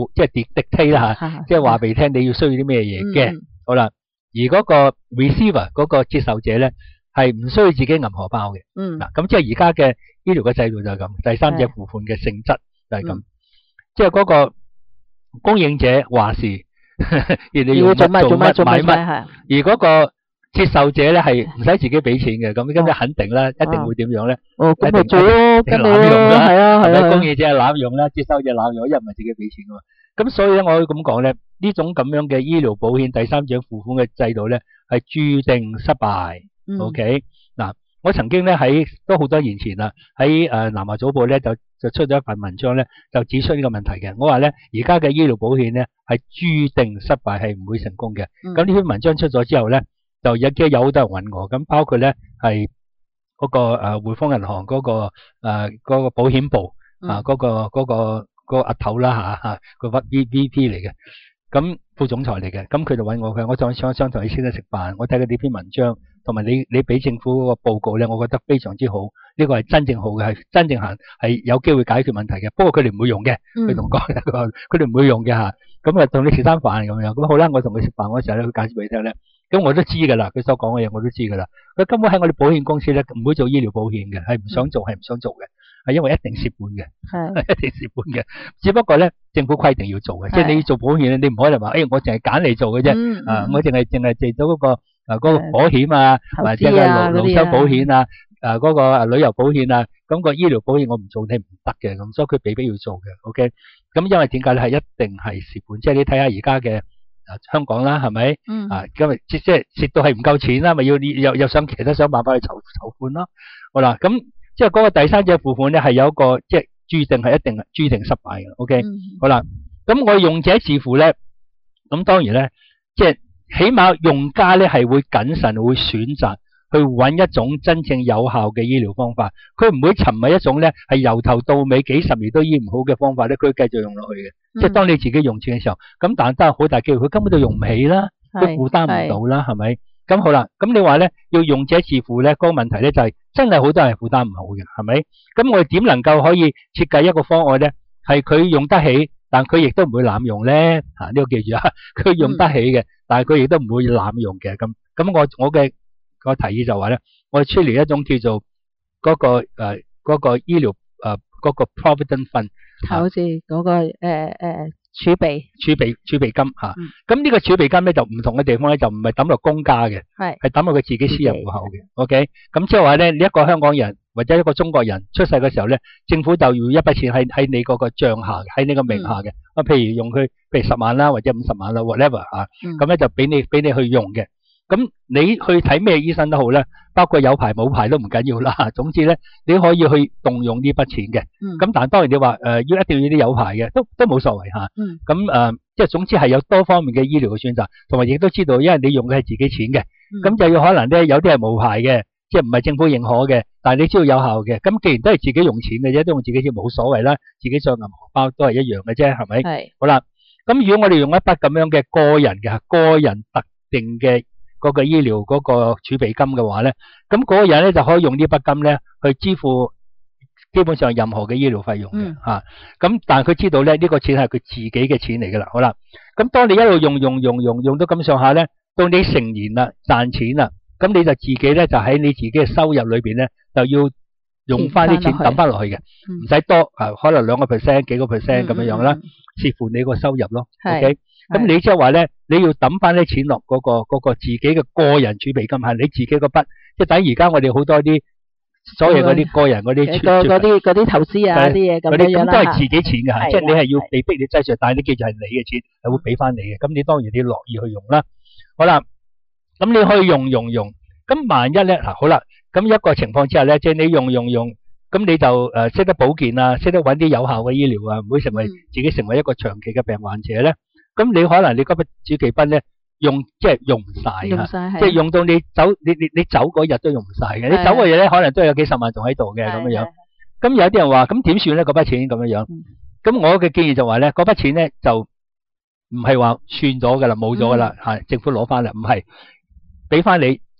S3: dictate 啦嚇，即係話俾你聽你要需要啲咩嘢嘅。好啦，而嗰個 receiver 嗰個接受者咧係唔需要自己銀荷包嘅。嗱，咁即係而家嘅醫療嘅制度就係咁，第三者付款嘅性質就係咁，即係嗰個供應者話事，你要做乜買乜，而嗰個接受者咧係唔使自己俾錢嘅，咁咁肯定啦，一定會點樣咧？
S2: 咁咪做咯，跟
S3: 濫用啦，
S2: 係啊，
S3: 供應者係濫用啦，接收者濫用，因為唔係自己俾錢噶嘛。咁所以咧，我可以咁講咧，呢種咁樣嘅醫療保險第三者付款嘅制度咧，係注定失敗。OK， 嗱，我曾經咧都好多年前啦，喺南華早報咧就出咗一份文章咧，就指出呢個問題嘅。我話咧，而家嘅醫療保險咧係注定失敗，係唔會成功嘅。咁呢篇文章出咗之後咧，就有好多人揾我，咁包括咧係嗰個匯豐銀行嗰個保險部嗰個阿頭啦嚇，個 VP 嚟嘅，咁副總裁嚟嘅，咁佢就揾我，我就想同你先生食飯，我睇佢呢篇文章，同埋你俾政府嗰個報告咧，我覺得非常之好，呢個係真正好嘅，係真正係有機會解決問題嘅。不過佢哋唔會用嘅，佢同我講佢哋唔會用嘅嚇。咁啊同你食餐飯咁樣，咁好啦，我同佢食飯嗰時候咧，佢介紹俾你聽咧，咁我都知㗎啦，佢所講嘅嘢我都知㗎啦。佢根本喺我哋保險公司咧唔會做醫療保險嘅，係唔想做嘅。係因為一定蝕本嘅，一定蝕本嘅。只不過咧，政府規定要做嘅，即係你要做保險咧，你唔可能話，我淨係揀你做嘅啫。我淨係借到嗰個火險啊，或者個勞傷保險啊，嗰個旅遊保險啊，咁個醫療保險我唔做你唔得嘅，咁所以佢被逼要做嘅。OK，咁因為點解咧？係一定係蝕本，即係你睇下而家嘅香港啦，係咪？因為即係蝕到係唔夠錢啦，咪要又想其他想辦法去籌款咯。好啦，咁。即係嗰個第三者付款咧，係有一個即係注定係一定注定失敗嘅。OK，好啦，咁我用者自付咧，咁當然咧，即係起碼用家咧係會謹慎，會選擇去揾一種真正有效嘅醫療方法，佢唔會沉迷一種咧係由頭到尾幾十年都醫唔好嘅方法咧，佢繼續用落去嘅。即係當你自己用錢嘅時候，咁但係好大機會，佢根本就用唔起啦，佢負擔唔到啦，係咪？咁好啦，咁你話咧要用者自付咧，嗰個問題咧就係真係好多人係負擔唔好嘅，係咪？咁我哋點能夠可以設計一個方案咧，係佢用得起，但佢亦都唔會濫用咧？呢個記住啊，佢用得起嘅，但係佢亦都唔會濫用嘅。咁我嘅個提議就話咧，我哋出嚟一種叫做嗰個醫療嗰個 provident fund，
S2: 好似嗰個儲備金嚇，咁呢個儲備金咧就唔同嘅地方咧就唔係抌落公家嘅，係抌落佢自己私人戶口嘅。OK，咁即係話咧，你一個香港人或者一個中國人出世嘅時候咧，政府就要一筆錢喺你嗰個帳下，喺你個名下嘅。譬如用佢，譬如10萬啦，或者50萬啦 ，whatever 嚇，咁咧就俾你去用嘅。咁你去睇咩醫生都好咧，包括有牌冇牌都唔緊要啦。總之咧，你可以去動用呢筆錢嘅。咁但係當然你話一定要啲有牌嘅，都冇所謂嚇。咁即係總之係有多方面嘅醫療嘅選擇，同埋亦都知道，因為你用嘅係自己錢嘅，咁就要可能咧有啲係冇牌嘅，即係唔係政府認可嘅，但係你知道有效嘅。咁既然都係自己用錢嘅啫，都用自己錢冇所謂啦，自己上銀荷包都係一樣嘅啫，係咪？係。好啦，咁如果我哋用一筆咁樣嘅個人特定嘅嗰個醫療嗰個儲備金嘅話咧，咁嗰個人咧就可以用呢筆金咧去支付基本上任何嘅醫療費用嘅嚇。咁但係佢知道咧呢個錢係佢自己嘅錢嚟㗎啦。好啦，咁當你一路用到咁上下咧，到你成年啦賺錢啦，咁你就自己咧就喺你自己嘅收入裏邊咧就要用翻啲錢抌翻落去嘅，唔使多可能2%幾個 percent 咁樣啦，視乎你個收入咯。OK。咁你即係話咧，你要抌翻啲錢落嗰個自己嘅個人儲備金，係你自己嗰筆，即係等而家我哋好多啲所謂嗰啲個人嗰啲投資啊啲嘢咁樣啦，咁都係自己錢嘅，即係你係要被逼你擠上，但係你記住係你嘅錢，係會俾翻你嘅，咁你當然你樂意去用啦。好啦，咁你可以用，咁萬一咧好啦，咁一個情況之下咧，即係你用，咁你就識得保健啊，識得揾啲有效嘅醫療啊，唔會自己成為一個長期嘅病患者咧。咁你可能你嗰筆儲備金咧即係用唔晒，即係用到你走嗰日都用唔晒嘅。你走嗰日咧可能都有幾十萬仲喺度嘅咁樣。咁有啲人話咁點算咧？嗰筆錢咁樣。咁我嘅建議就話咧，嗰筆錢咧就唔係話算咗噶啦，冇咗噶啦，政府攞翻啦，唔係俾翻你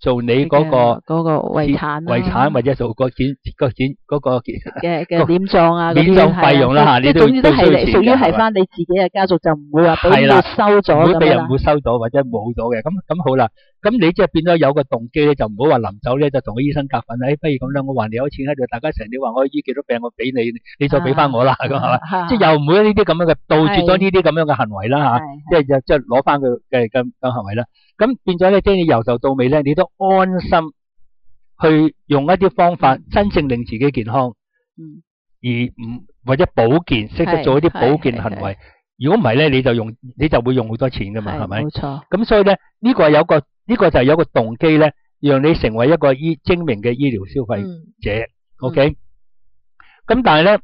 S3: 做你嗰個
S2: 遺產
S3: 或者做個檢嗰個
S2: 嘅殮葬啊，
S3: 殮葬費用啦嚇，你都
S2: 總之都係屬於係翻你自己嘅家族，就唔會話俾人收咗咁樣啦。唔會俾人收咗或者冇咗嘅。咁好啦，咁你即係變咗有個動機咧，就唔好話臨走咧就同個醫生夾份，不如咁啦，我還你有錢喺度，大家成日話我醫幾多病，我俾你，你再俾翻我啦，咁係嘛？即係又唔會呢啲咁樣嘅杜絕咗呢啲咁樣嘅行為啦嚇，即係攞翻佢嘅咁行為啦。咁變咗咧，即係你由頭到尾咧，你都安心去用一啲方法，真正令自己健康，而唔或者保健，識得做一啲保健行為。如果唔係咧，你就會用好多錢噶嘛，係咪？冇錯。咁所以咧，呢個就係有個動機咧，讓你成為一個精明嘅醫療消費者。OK。咁但係咧，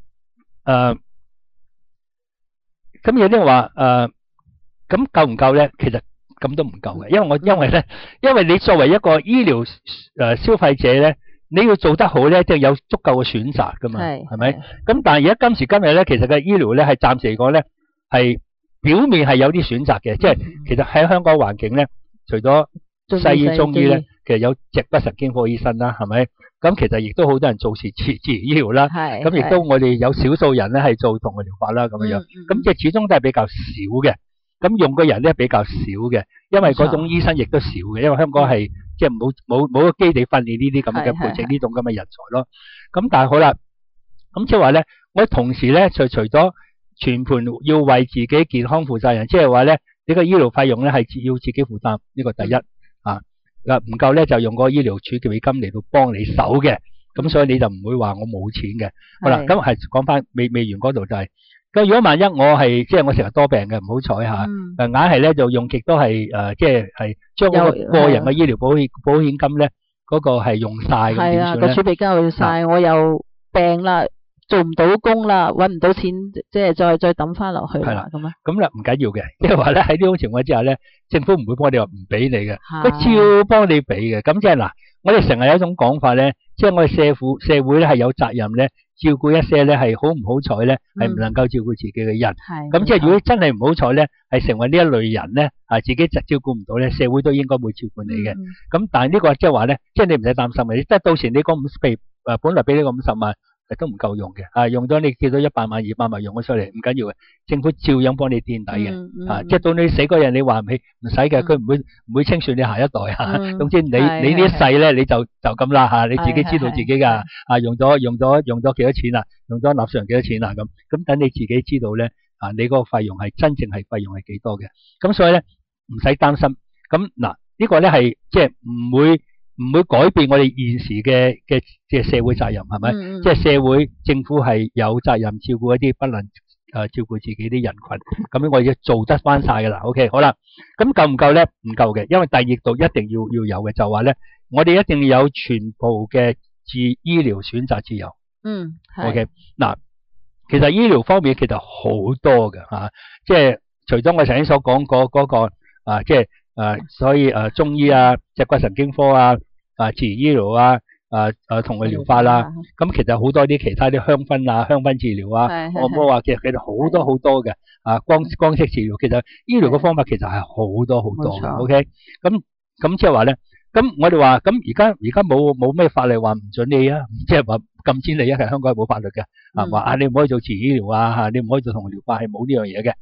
S2: 咁有啲人話咁夠唔夠咧？其實咁都唔夠嘅，因為你作為一個醫療消費者咧，你要做得好咧，即係有足夠嘅選擇噶嘛，係咪？咁但係而家今時今日咧，其實嘅醫療咧係暫時嚟講咧係表面係有啲選擇嘅，即係其實喺香港環境咧，除咗西醫中醫咧，其實有脊骨神經科醫生啦，係咪？咁其實亦都好多人做自然醫療啦，咁亦都我哋有少數人咧係做同類療法啦咁樣樣，咁即係始終都係比較少嘅。咁用嘅人咧比較少嘅，因為嗰種醫生亦都少嘅，因為香港係即係冇個基地訓練呢啲咁嘅培植呢種咁嘅人才咯。咁但係好啦，咁即係話咧，我同時咧除咗全盤要為自己健康負責任，即係話咧呢個醫療費用咧係要自己負擔，呢個第一啊，唔夠咧就用個醫療儲備金嚟到幫你手嘅，咁所以你就唔會話我冇錢嘅。好啦，咁係講翻未完嗰度就係。咁如果萬一我係即係我成日多病嘅，唔好彩嚇，硬係咧就用極都係即係將嗰個人嘅醫療保險金咧嗰個係用曬咁點算咧？個儲備金用曬，我又病啦，做唔到工啦，揾唔到錢，即係再抌翻落去啦咁啊？咁啦唔緊要嘅，即係話咧喺呢種情況之下咧，政府唔會幫我哋話唔俾你嘅，佢照幫你俾嘅。咁即係嗱，我哋成日有一種講法咧，即係我哋社會咧係有責任咧。照顧一些咧係好唔好彩咧，係唔能夠照顧自己嘅人。咁即係如果真係唔好彩咧，係成為呢一類人咧，自己照顧唔到咧，社會都應該會照顧你嘅。咁但係呢個即係話咧，即係你唔使擔心嘅，即係到時你嗰本來俾你個50萬都唔夠用嘅，用咗你叫到100萬、200萬用咗出嚟唔緊要嘅，政府照樣幫你墊底嘅。即係到你死嗰日你話唔使嘅，佢唔會清算你下一代嚇。總之你呢一世咧你就咁啦嚇，你自己知道自己㗎用咗幾多錢啦，用咗納稅人幾多錢啦咁等你自己知道咧你嗰個費用係真正係費用係幾多嘅。咁所以咧唔使擔心。咁嗱呢個咧係即係唔會改變我哋現時嘅即係社會責任係咪？即係社會政府係有責任照顧一啲不能照顧自己啲人群，咁樣我哋要做得翻晒㗎啦。OK， 好啦，咁夠唔夠咧？唔夠嘅，因為第二度一定要有嘅，就話咧，我哋一定要有全部嘅醫療選擇自由。OK， 嗱，其實醫療方面其實好多嘅嚇，即係除咗我頭先所講嗰個即係所以中醫啊、脊骨神經科啊、自然醫療啊、同類療法啦，咁其實好多啲其他啲香薰治療啊，按摩啊，其實好多嘅光式治療，其實醫療嘅方法其實係好多嘅。OK， 咁即係話咧，咁我哋話咁而家冇咩法例話唔准你啊，即係話禁止你啊，其實香港係冇法律嘅話你唔可以做自然醫療啊，你唔可以做同類療法，係冇呢樣嘢嘅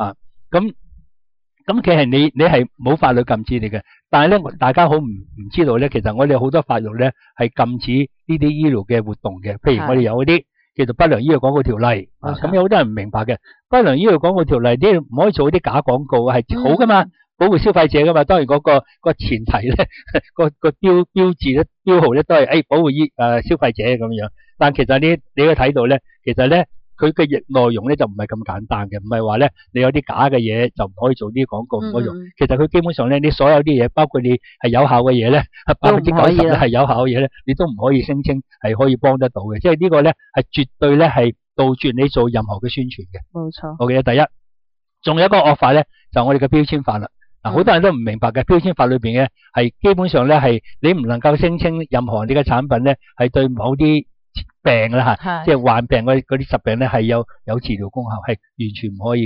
S2: 咁其實你係冇法律禁止你嘅，但係咧大家好唔知道咧，其實我哋好多法律咧係禁止呢啲醫療嘅活動嘅，譬如我哋有嗰啲叫做不良醫療廣告條例，咁有好多人唔明白嘅，不良醫療廣告條例你唔可以做啲假廣告係好噶嘛，保護消費者噶嘛，當然嗰個前提咧個標誌咧標號咧都係保護消費者咁樣，但其實你可以睇到咧，其實咧。佢嘅內容咧就唔係咁簡單嘅，唔係話咧你有啲假嘅嘢就唔可以做啲廣告唔可以用。其實佢基本上咧，你所有啲嘢，包括你係有效嘅嘢咧，90%咧係有效嘅嘢咧，你都唔可以聲稱係可以幫得到嘅。即係呢個咧係絕對咧係杜絕你做任何嘅宣傳嘅。冇錯。OK， 第一，仲有一個惡法咧，就我哋嘅標籤法啦。嗱，好多人都唔明白嘅標籤法裏邊嘅係基本上咧係你唔能夠聲稱任何你嘅產品咧係對某啲病啦即係患病嗰啲疾病咧係有治療功效，係完全唔可以嘅。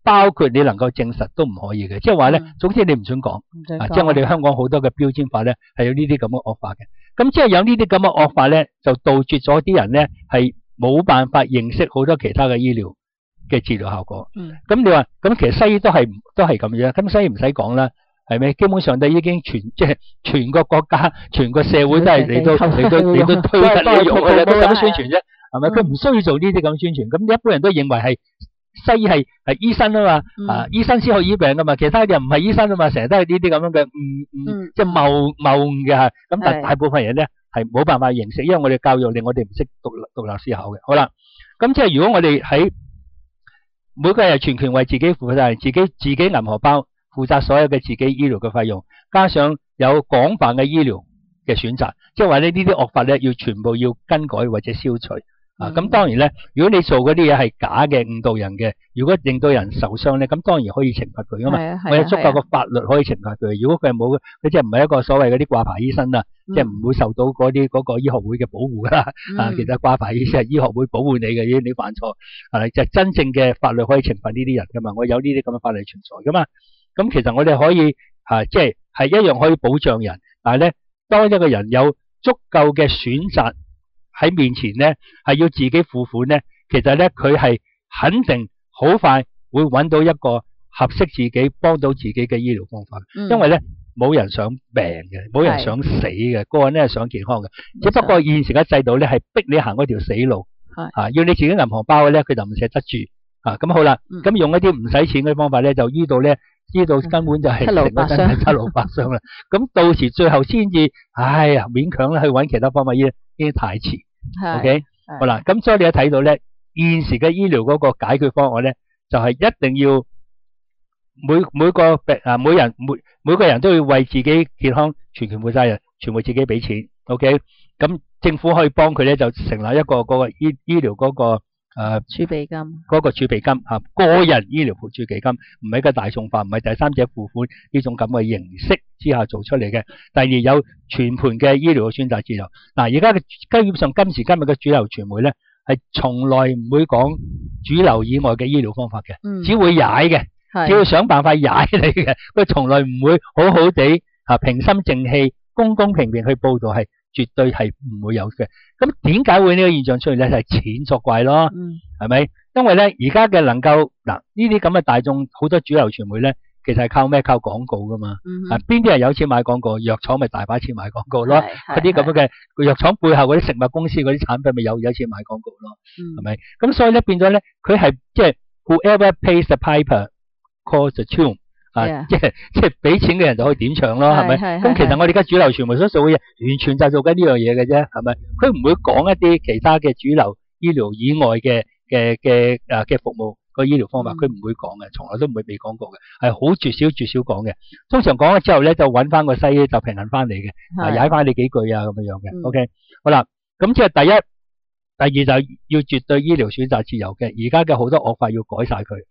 S3: 包括你能夠證實都唔可以嘅，即係話咧，總之你唔准講，即係我哋香港好多嘅標籤法咧係有呢啲咁嘅惡法嘅，咁即係有呢啲咁嘅惡法咧，就杜絕咗啲人咧係冇辦法認識好多其他嘅醫療嘅治療效果。咁你話咁其實西醫都係咁樣，咁西醫唔使講啦，係咪？基本上都已經即係全個國家、全個社會都係你都推緊呢用嘅啦，都咁樣宣傳啫，係咪？佢唔需要做呢啲咁宣傳，咁一般人都認為係。西醫係醫生啊嘛，醫生先可以醫病噶嘛，其他人唔係醫生啊嘛，成日都係呢啲咁樣嘅即係謬誤嘅嚇。咁但大部分人咧係冇辦法認識，因為我哋教育令我哋唔識獨立思考嘅。好啦，咁即係如果我哋喺每個人全權為自己負責，自己銀荷包負責所有嘅自己醫療嘅費用，加上有廣泛嘅醫療嘅選擇，即係話呢啲惡法咧要全部要更改或者消除。咁當然咧，如果你做嗰啲嘢係假嘅、誤導人嘅，如果令到人受傷咧，咁當然可以懲罰佢噶嘛。我有足夠嘅法律可以懲罰佢。如果佢係冇，佢即係唔係一個所謂嗰啲掛牌醫生啊，即係唔會受到嗰個醫學會嘅保護噶啦。其實掛牌醫生係醫學會保護你嘅，如果你犯錯，就真正嘅法律可以懲罰呢啲人噶嘛。我有呢啲咁嘅法律存在噶嘛。咁其實我哋可以即係一樣可以保障人，但係咧，當一個人有足夠嘅選擇喺面前咧，係要自己付款咧，其實咧佢係肯定好快會揾到一個合適自己、幫到自己嘅醫療方法。因為咧冇人想病嘅，冇人想死嘅，個人咧係想健康嘅。只不過現時嘅制度咧係逼你行嗰條死路，要你自己銀荷包咧，佢就唔捨得住。咁好啦，咁用一啲唔使錢嘅方法咧，就醫到根本就係成個身體七勞八傷啦。咁到時最後先至，勉強咧去揾其他方法醫，已經太遲。OK， 好啦，咁所以你睇到咧，現時嘅醫療嗰個解決方案咧，就係一定要每個人都要為自己健康全權負責任，全部自己俾錢。OK， 咁政府可以幫佢咧，就成立一個嗰個醫療嗰個
S2: 儲備金，
S3: 嗰個儲備金個人醫療儲備金，唔係一個大眾化，唔係第三者付款呢種咁嘅形式之下做出嚟嘅。第二，有全盤嘅醫療嘅選擇自由。而家基本上今時今日嘅主流傳媒咧，係從來唔會講主流以外嘅醫療方法嘅，只會踩嘅，只會想辦法踩你嘅，佢從來唔會好好地平心靜氣、公公平平去報導，係絕對係唔會有嘅。咁點解會呢個現象出現咧？就係錢作怪咯，係咪？因為咧而家嘅能夠呢啲咁嘅大眾好多主流傳媒咧，其實係靠咩？靠廣告噶嘛。邊啲人有錢買廣告？藥廠咪大把錢買廣告咯。嗰啲咁嘅藥廠背後嗰啲食物公司嗰啲產品咪有錢買廣告咯，係咪？咁所以咧變咗咧，佢係即係 whoever pays the piper calls the tune。即係俾錢嘅人就可以點唱咯，係咪？咁其實我哋而家主流傳媒所做嘅嘢，完全就係做緊呢樣嘢嘅啫，係咪？佢唔會講一啲其他嘅主流醫療以外嘅服務個醫療方法，佢唔會講嘅，從來都唔會俾廣告嘅，係好絕少講嘅。通常講咗之後咧，就揾翻個西醫就平衡翻你嘅，踩翻你幾句咁樣嘅。OK， 好啦，咁即係第一，第二就要絕對醫療選擇自由嘅。而家嘅好多惡法要改晒佢，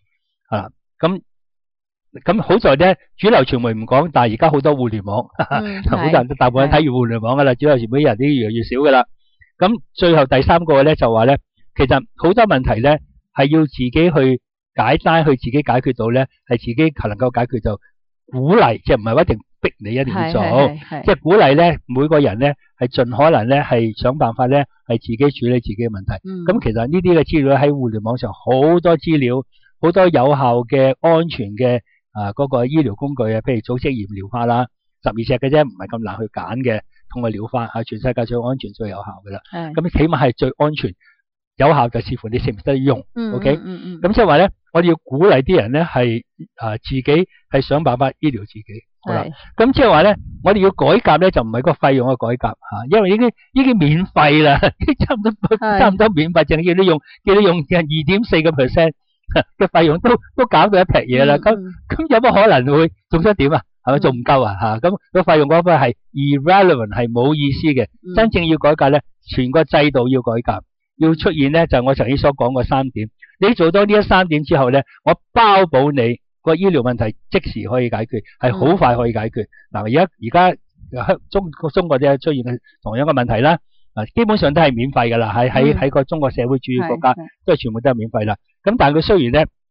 S3: 咁好在咧，主流傳媒唔講，但係而家好多互聯網，好多人都大部分睇完互聯網噶啦，主流傳媒人啲越嚟越少噶啦。咁最後第三個咧就話咧，其實好多問題咧係要自己去解單，去自己解決到咧，係自己能夠解決就鼓勵，即係唔係一定逼你一定要做，即係鼓勵咧每個人咧係盡可能咧係想辦法咧係自己處理自己嘅問題。咁其實呢啲嘅資料喺互聯網上好多資料，好多有效嘅安全嘅。嗰個醫療工具譬如組織炎療法啦，12隻嘅啫，唔係咁難去揀嘅，同個療法全世界最安全、最有效嘅啦。咁起碼係最安全、有效，就視乎你識唔識得用。OK， 咁即係話咧，我哋要鼓勵啲人咧係自己係想辦法醫療自己。好啦，咁即係話咧，我哋要改革咧，就唔係個費用嘅改革因為已經免費啦，差唔多免費，淨係叫你用2.4% 嘅費用都搞到一劈嘢啦，咁有乜可能會仲想點啊？係咪仲唔夠啊？咁個費用嗰方係 irrelevant， 係冇意思嘅。真正要改革咧，全個制度要改革，要出現咧就我曾經所講過3點。你做到呢3點之後咧，我包保你個醫療問題即時可以解決，係好快可以解決。而家中國都有出現同樣嘅問題啦。基本上都係免費噶啦，喺個中國社會主義國家都係全部都係免費啦。咁但係佢雖然咧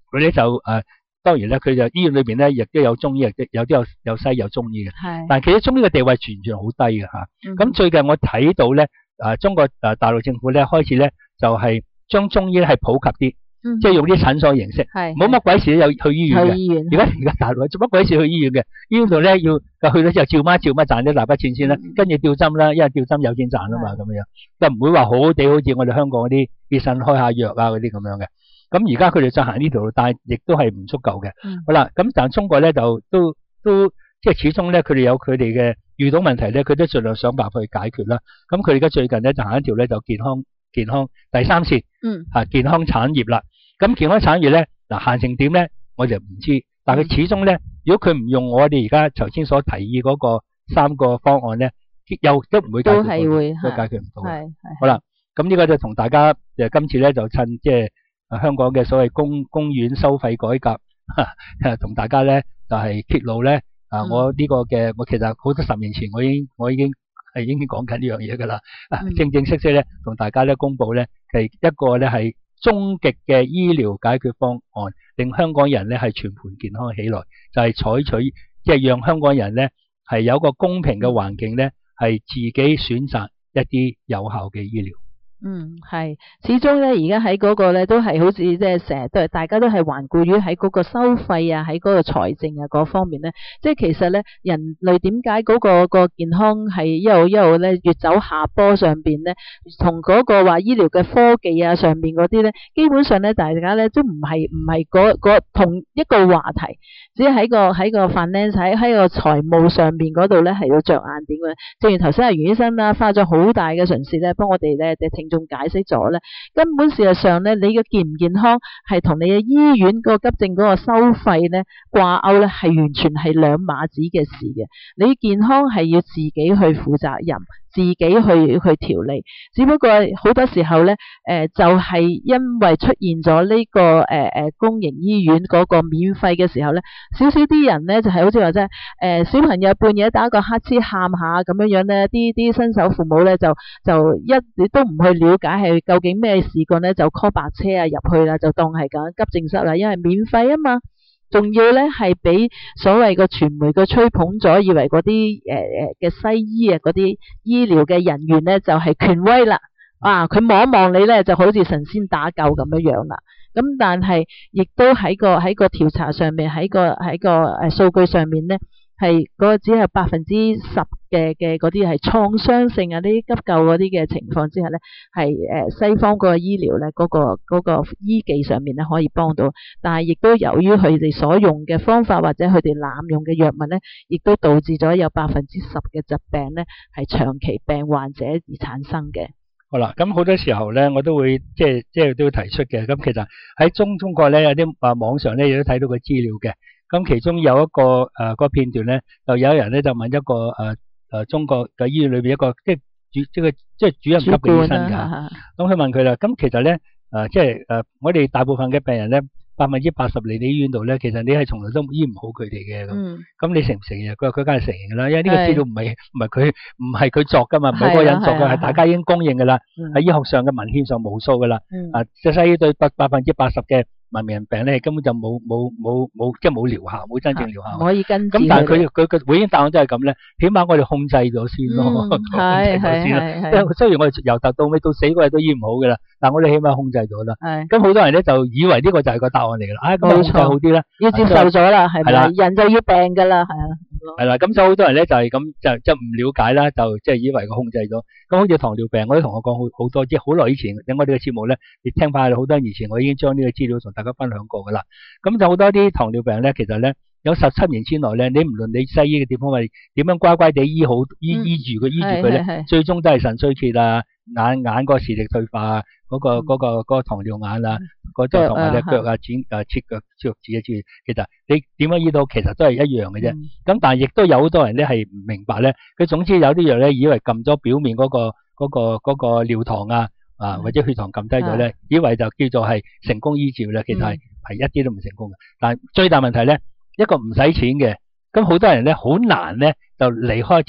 S3: 佢咧就當然咧，佢就醫院裏邊咧亦都有中醫，有啲有西醫有中醫嘅。
S2: 係。
S3: 但係其實中醫嘅地位完全好低嘅嚇。咁最近我睇到咧，中國大陸政府咧開始咧就係將中醫咧係普及啲，即係用啲診所形式，冇乜鬼事都有去醫院嘅。而家大陸做乜鬼事去醫院嘅？醫院度咧要去到之後照乜賺啲大筆錢先啦，跟住吊針啦，因為吊針有錢賺啊嘛咁樣，就唔會話好好地好似我哋香港嗰啲醫生開下藥啊嗰啲咁樣嘅。咁而家佢哋就行呢條路，但係亦都係唔足夠嘅。好啦，咁但係中國咧就都即係始終咧，佢哋有佢哋嘅遇到問題咧，佢都盡量想辦法去解決啦。咁佢哋而家最近咧就行一條咧就健康第3線，健康產業啦。咁健康產業咧行成點咧，我就唔知。但係佢始終咧，如果佢唔用我哋而家頭先所提議嗰個3個方案咧，又都唔會解決到，都解決唔到。好啦，咁呢個就同大家今次咧就趁即係香港嘅所謂公院收費改革，同大家咧就係揭露咧我呢個嘅我其實好多10年前我已經講緊呢樣嘢㗎啦，正式咧同大家咧公佈咧係一個咧係終極嘅醫療解決方案，令香港人咧係全盤健康起來，就係採取即係讓香港人咧係有個公平嘅環境咧係自己選擇一啲有效嘅醫療。
S2: 係，始終咧而家喺嗰個咧都係好似即係成日都係大家都係環顧於喺嗰個收費啊，喺嗰個財政啊嗰方面咧，即係其實咧人類點解嗰個健康係一路咧越走下坡上邊咧，同嗰個話醫療嘅科技啊上邊嗰啲咧，基本上咧大家咧都唔係嗰同一個話題，只係喺個 finance 喺個財務上邊嗰度咧係要着眼點嘅。正如頭先阿袁醫生啦，花咗好大嘅唇舌咧，幫我哋咧仲解釋咗咧，根本事實上咧，你嘅健唔健康係同你嘅醫院嗰個急症嗰個收費咧掛鈎咧，係完全係兩碼子嘅事嘅。你健康係要自己去負責任，自己去調理。只不過好多時候咧，就係因為出現咗呢個公營醫院嗰個免費嘅時候咧，少啲人咧就係好似話啫，小朋友半夜打個乞嗤喊下咁樣咧，啲新手父母咧就你都唔去了解係究竟咩事幹咧，就 call 白車啊入去啦，就當係講急症室啦，因為免費啊嘛。仲要咧係俾所謂個傳媒個吹捧咗，以為嗰啲嘅西醫啊嗰啲醫療嘅人員咧就係權威啦，佢望一望你咧就好似神仙打救咁樣啦。咁但係亦都喺個調查上面，喺個數據上面咧係嗰個只係10%嘅嗰啲係創傷性啊，啲急救嗰啲嘅情況之下咧，係西方嗰個醫療咧嗰個醫技上面咧可以幫到，但係亦都由於佢哋所用嘅方法或者佢哋濫用嘅藥物咧，亦都導致咗有10%嘅疾病咧係長期病患者而產生嘅。
S3: 好啦，咁好多時候咧，我都會即係都會提出嘅。咁其實喺中國咧有啲網上咧亦都睇到個資料嘅。咁其中有一個片段咧，就有人咧就問一個中國嘅醫院裏邊一個即係主任級嘅醫生㗎。咁佢問佢啦，咁其實咧我哋大部分嘅病人咧，80%嚟你醫院度咧，其實你係從來都醫唔好佢哋嘅咁。咁你承唔承認？佢話佢梗係承認㗎啦，因為呢個資料唔係佢作㗎嘛，唔係嗰個人作嘅，係大家已經公認㗎啦，喺醫學上嘅文獻上無數㗎啦。西醫對80%嘅文明人病咧根本就冇即係冇療效，冇真正療效。
S2: 可以根治。
S3: 咁但係佢回應答案都係咁咧，起碼我哋控制咗先咯，係。雖然我哋由頭到尾到死嗰日都醫唔好㗎啦，但係我哋起碼控制咗啦。咁好多人咧就以為呢個就係個答案嚟㗎啦，咁控制好啲啦，
S2: 要接受咗啦，係咪？人就要病㗎啦，係啊。
S3: 係啦，咁所以好多人咧就係咁就唔了解啦，就即係以為佢控制咗。咁好似糖尿病，我都同我講好多，即係好耐以前，我哋嘅節目咧，你聽翻好多年前，我已經將呢個資料同大家分享過噶啦。咁就好多啲糖尿病咧，其實咧有17年之內咧，你唔論你西醫嘅點樣乖乖地醫好醫住佢咧，最終都係腎衰竭啊，眼個視力退化啊，嗰個糖尿眼啊，即係同埋隻腳啊切腳趾啊之類，其實你點樣醫到，其實都係一樣嘅啫。咁但係亦都有好多人咧係唔明白咧，佢總之有啲藥咧以為撳咗表面嗰個尿糖啊或者血糖撳低咗咧，以為就叫做係成功醫治咧，其實係一啲都唔成功嘅。但係最大問題咧，一個唔使錢嘅，咁好多人咧好難咧就離開，即係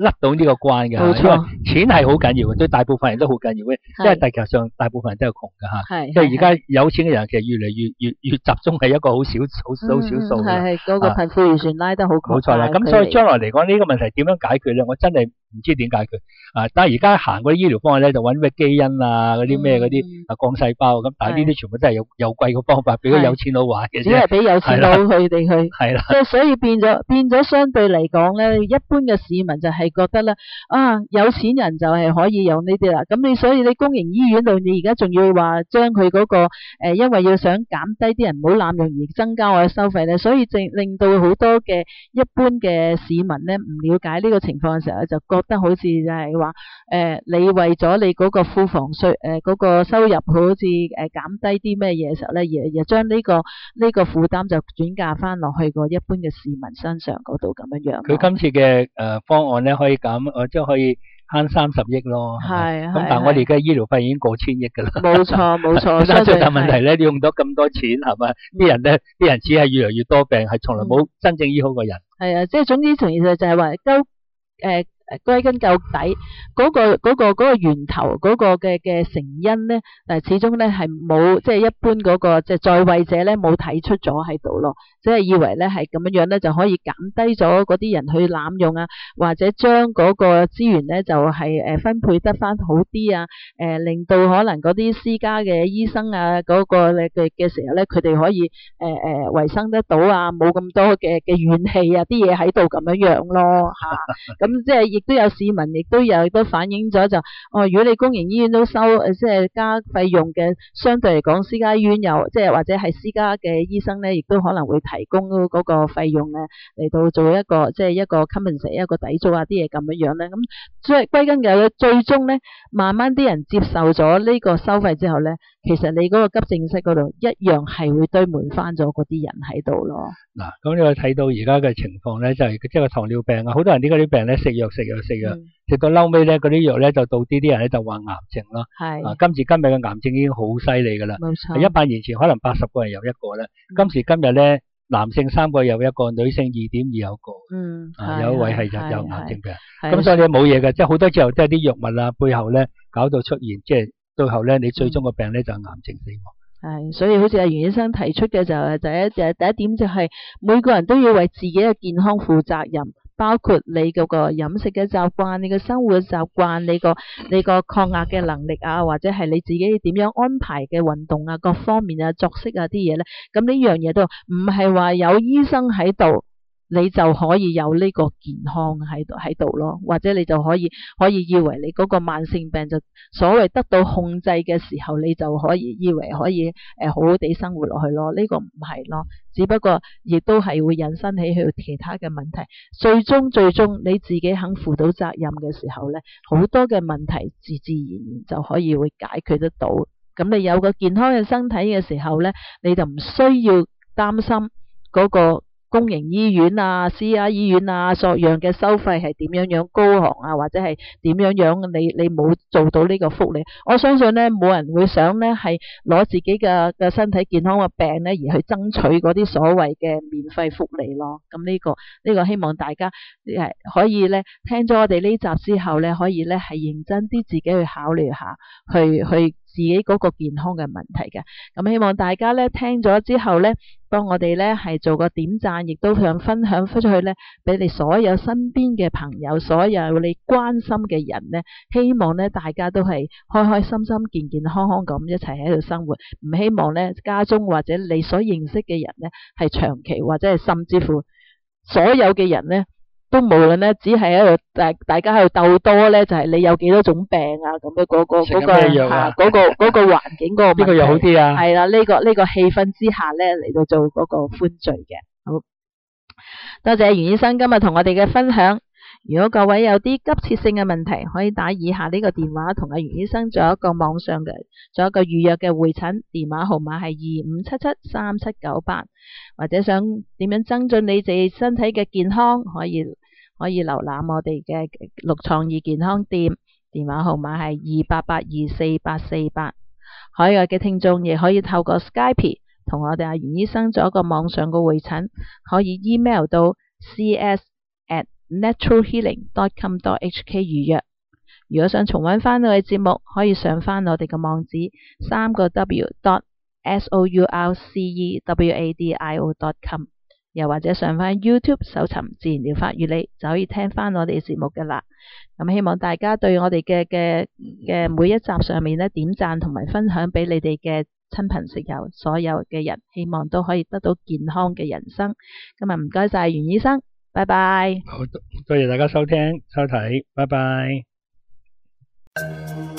S3: 甩到呢個關嘅，
S2: 冇錯
S3: 因為錢係好緊要嘅，對大部分人都好緊要嘅，因為地球上大部分人都係窮嘅嚇，
S2: 係
S3: 即係而家有錢嘅人其實越嚟越集中係一個好少數嘅，
S2: 係嗰個貧富懸殊拉得好
S3: 冇錯啦。咁所以將來嚟講呢個問題點樣解決咧？我真係唔知點解決啊！但係而家行嗰啲醫療方案咧，就揾咩基因啊，嗰啲咩嗰啲幹細胞咁，但係呢啲全部都係又貴嘅方法，俾啲有錢佬玩嘅啫，
S2: 只係俾有錢佬佢哋去，
S3: 係啦，
S2: 即係所以變咗相對嚟講咧，一般嘅市民就係覺得咧，有錢人就係可以有呢啲啦。咁所以你公營醫院度，你而家仲要話將佢嗰個因為要想減低啲人唔好濫用而增加我嘅收費咧，所以令到好多嘅一般嘅市民咧唔了解呢個情況嘅時候咧，就覺得好似就係話你為咗你嗰個庫房稅嗰個收入好似減低啲咩嘢嘅時候咧，而將呢個負擔就轉嫁翻落去個一般嘅市民身上嗰度咁樣樣。
S3: 佢今次嘅方案咧可以減，即係可以慳30億咯。
S2: 係
S3: 咁但係我哋嘅醫療費已經過千億㗎啦。
S2: 冇錯。
S3: 但係最大問題咧，你用到咁多錢係咪？啲人只係越嚟越多病，係從來冇真正醫好個人。
S2: 係啊，即係總之從現實就係話歸根究底嗰個源頭嗰個嘅成因咧，但係始終咧係冇即係一般嗰個即係在位者咧冇睇出咗喺度咯，即係以為咧係咁樣咧就可以減低咗嗰啲人去濫用啊，或者將嗰個資源咧就係分配得翻好啲啊，令到可能嗰啲私家嘅醫生啊嗰個嘅時候咧，佢哋可以維生得到啊，冇咁多嘅怨氣啊啲嘢喺度咁樣樣咯嚇，咁即係。亦都有市民，亦都反映咗就，如果你公營醫院都收即係加費用嘅，相對嚟講私家醫院有即係或者係私家嘅醫生咧，亦都可能會提供嗰個費用咧嚟到做一個即係一個 compensate 一個抵觸啊啲嘢咁樣樣咧，咁所以歸根究底，最終咧慢慢啲人接受咗呢個收費之後咧，其實你嗰個急症室嗰度一樣係會堆滿翻咗嗰啲人喺度咯。嗱，
S3: 咁你話睇到而家嘅情況咧，就係即係個糖尿病啊，好多人嗰啲病咧食藥食到嬲尾咧，嗰啲藥咧就導致啲人咧就患癌症咯。係。今時今日嘅癌症已經好犀利㗎啦。冇錯。100年前可能80個人有一個咧，今時今日咧男性3個有一個，女性2.2有個。有一位係有癌症嘅。咁所以你冇嘢嘅，即係好多時候即係啲藥物啊背後咧搞到出現，即係到後咧你最終個病咧就係癌症死亡。
S2: 係，所以好似阿袁醫生提出嘅就係第一點就係每個人都要為自己嘅健康負責任，包括你嗰個飲食嘅習慣、你嘅生活嘅習慣、你個抗壓嘅能力啊，或者係你自己點樣安排嘅運動啊，各方面啊作息啊啲嘢咧，咁呢樣嘢都唔係話有醫生喺度。你就可以有呢個健康喺度咯，或者你就可以以為你嗰個慢性病就所謂得到控制嘅時候，你就可以以為可以好好地生活落去咯。呢個唔係咯，只不過亦都係會引申起佢其他嘅問題。最終你自己肯負到責任嘅時候咧，好多嘅問題自然就可以會解決得到。咁你有個健康嘅身體嘅時候咧，你就唔需要擔心嗰個公營醫院啊、私家醫院啊，各樣嘅收費係點樣高昂啊，或者係點樣你冇做到呢個福利，我相信咧冇人會想咧係攞自己嘅身體健康嘅病咧而去爭取嗰啲所謂嘅免費福利咯。咁呢個希望大家可以咧聽咗我哋呢集之後咧，可以咧係認真啲自己去考慮下，去自己嗰個健康嘅問題嘅。咁希望大家咧聽咗之後咧，幫我哋咧係做個點讚，亦都想分享出去咧，俾你所有身邊嘅朋友，所有你關心嘅人咧，希望咧大家都係開開心心、健健康康咁一齊喺度生活，唔希望咧家中或者你所認識嘅人咧係長期或者係甚至乎所有嘅人咧。都無論咧，只係喺度大家喺度鬥多咧，就係你有幾多種病啊咁嘅嗰個環境嗰個
S3: 邊個藥好啲啊？
S2: 係啦，呢個氣氛之下咧嚟到做嗰個歡聚嘅。好，多謝袁醫生今日同我哋嘅分享。如果各位有啲急切性嘅問題，可以打以下呢個電話同阿袁醫生做一個網上嘅，做一個預約嘅會診，電話號碼係25773798，或者想點樣增進你哋身體嘅健康，可以瀏覽我哋嘅綠創意健康店，電話號碼係28824848。海外嘅聽眾亦可以透過 Skype 同我哋阿袁醫生做一個網上嘅會診，可以 email 到 naturalhealing.com.hk 預約。如果想重溫翻我哋節目，可以上翻我哋嘅網址3w.sourcewadio.com， 又或者上翻 YouTube 搜尋自然療法與你，就可以聽翻我哋嘅節目㗎啦。咁希望大家對我哋嘅每一集上面咧點讚同埋分享俾你哋嘅親朋戚友，所有嘅人，希望都可以得到健康嘅人生。今日唔該晒袁醫生，拜拜。
S3: 好，多謝大家收聽收睇，拜拜。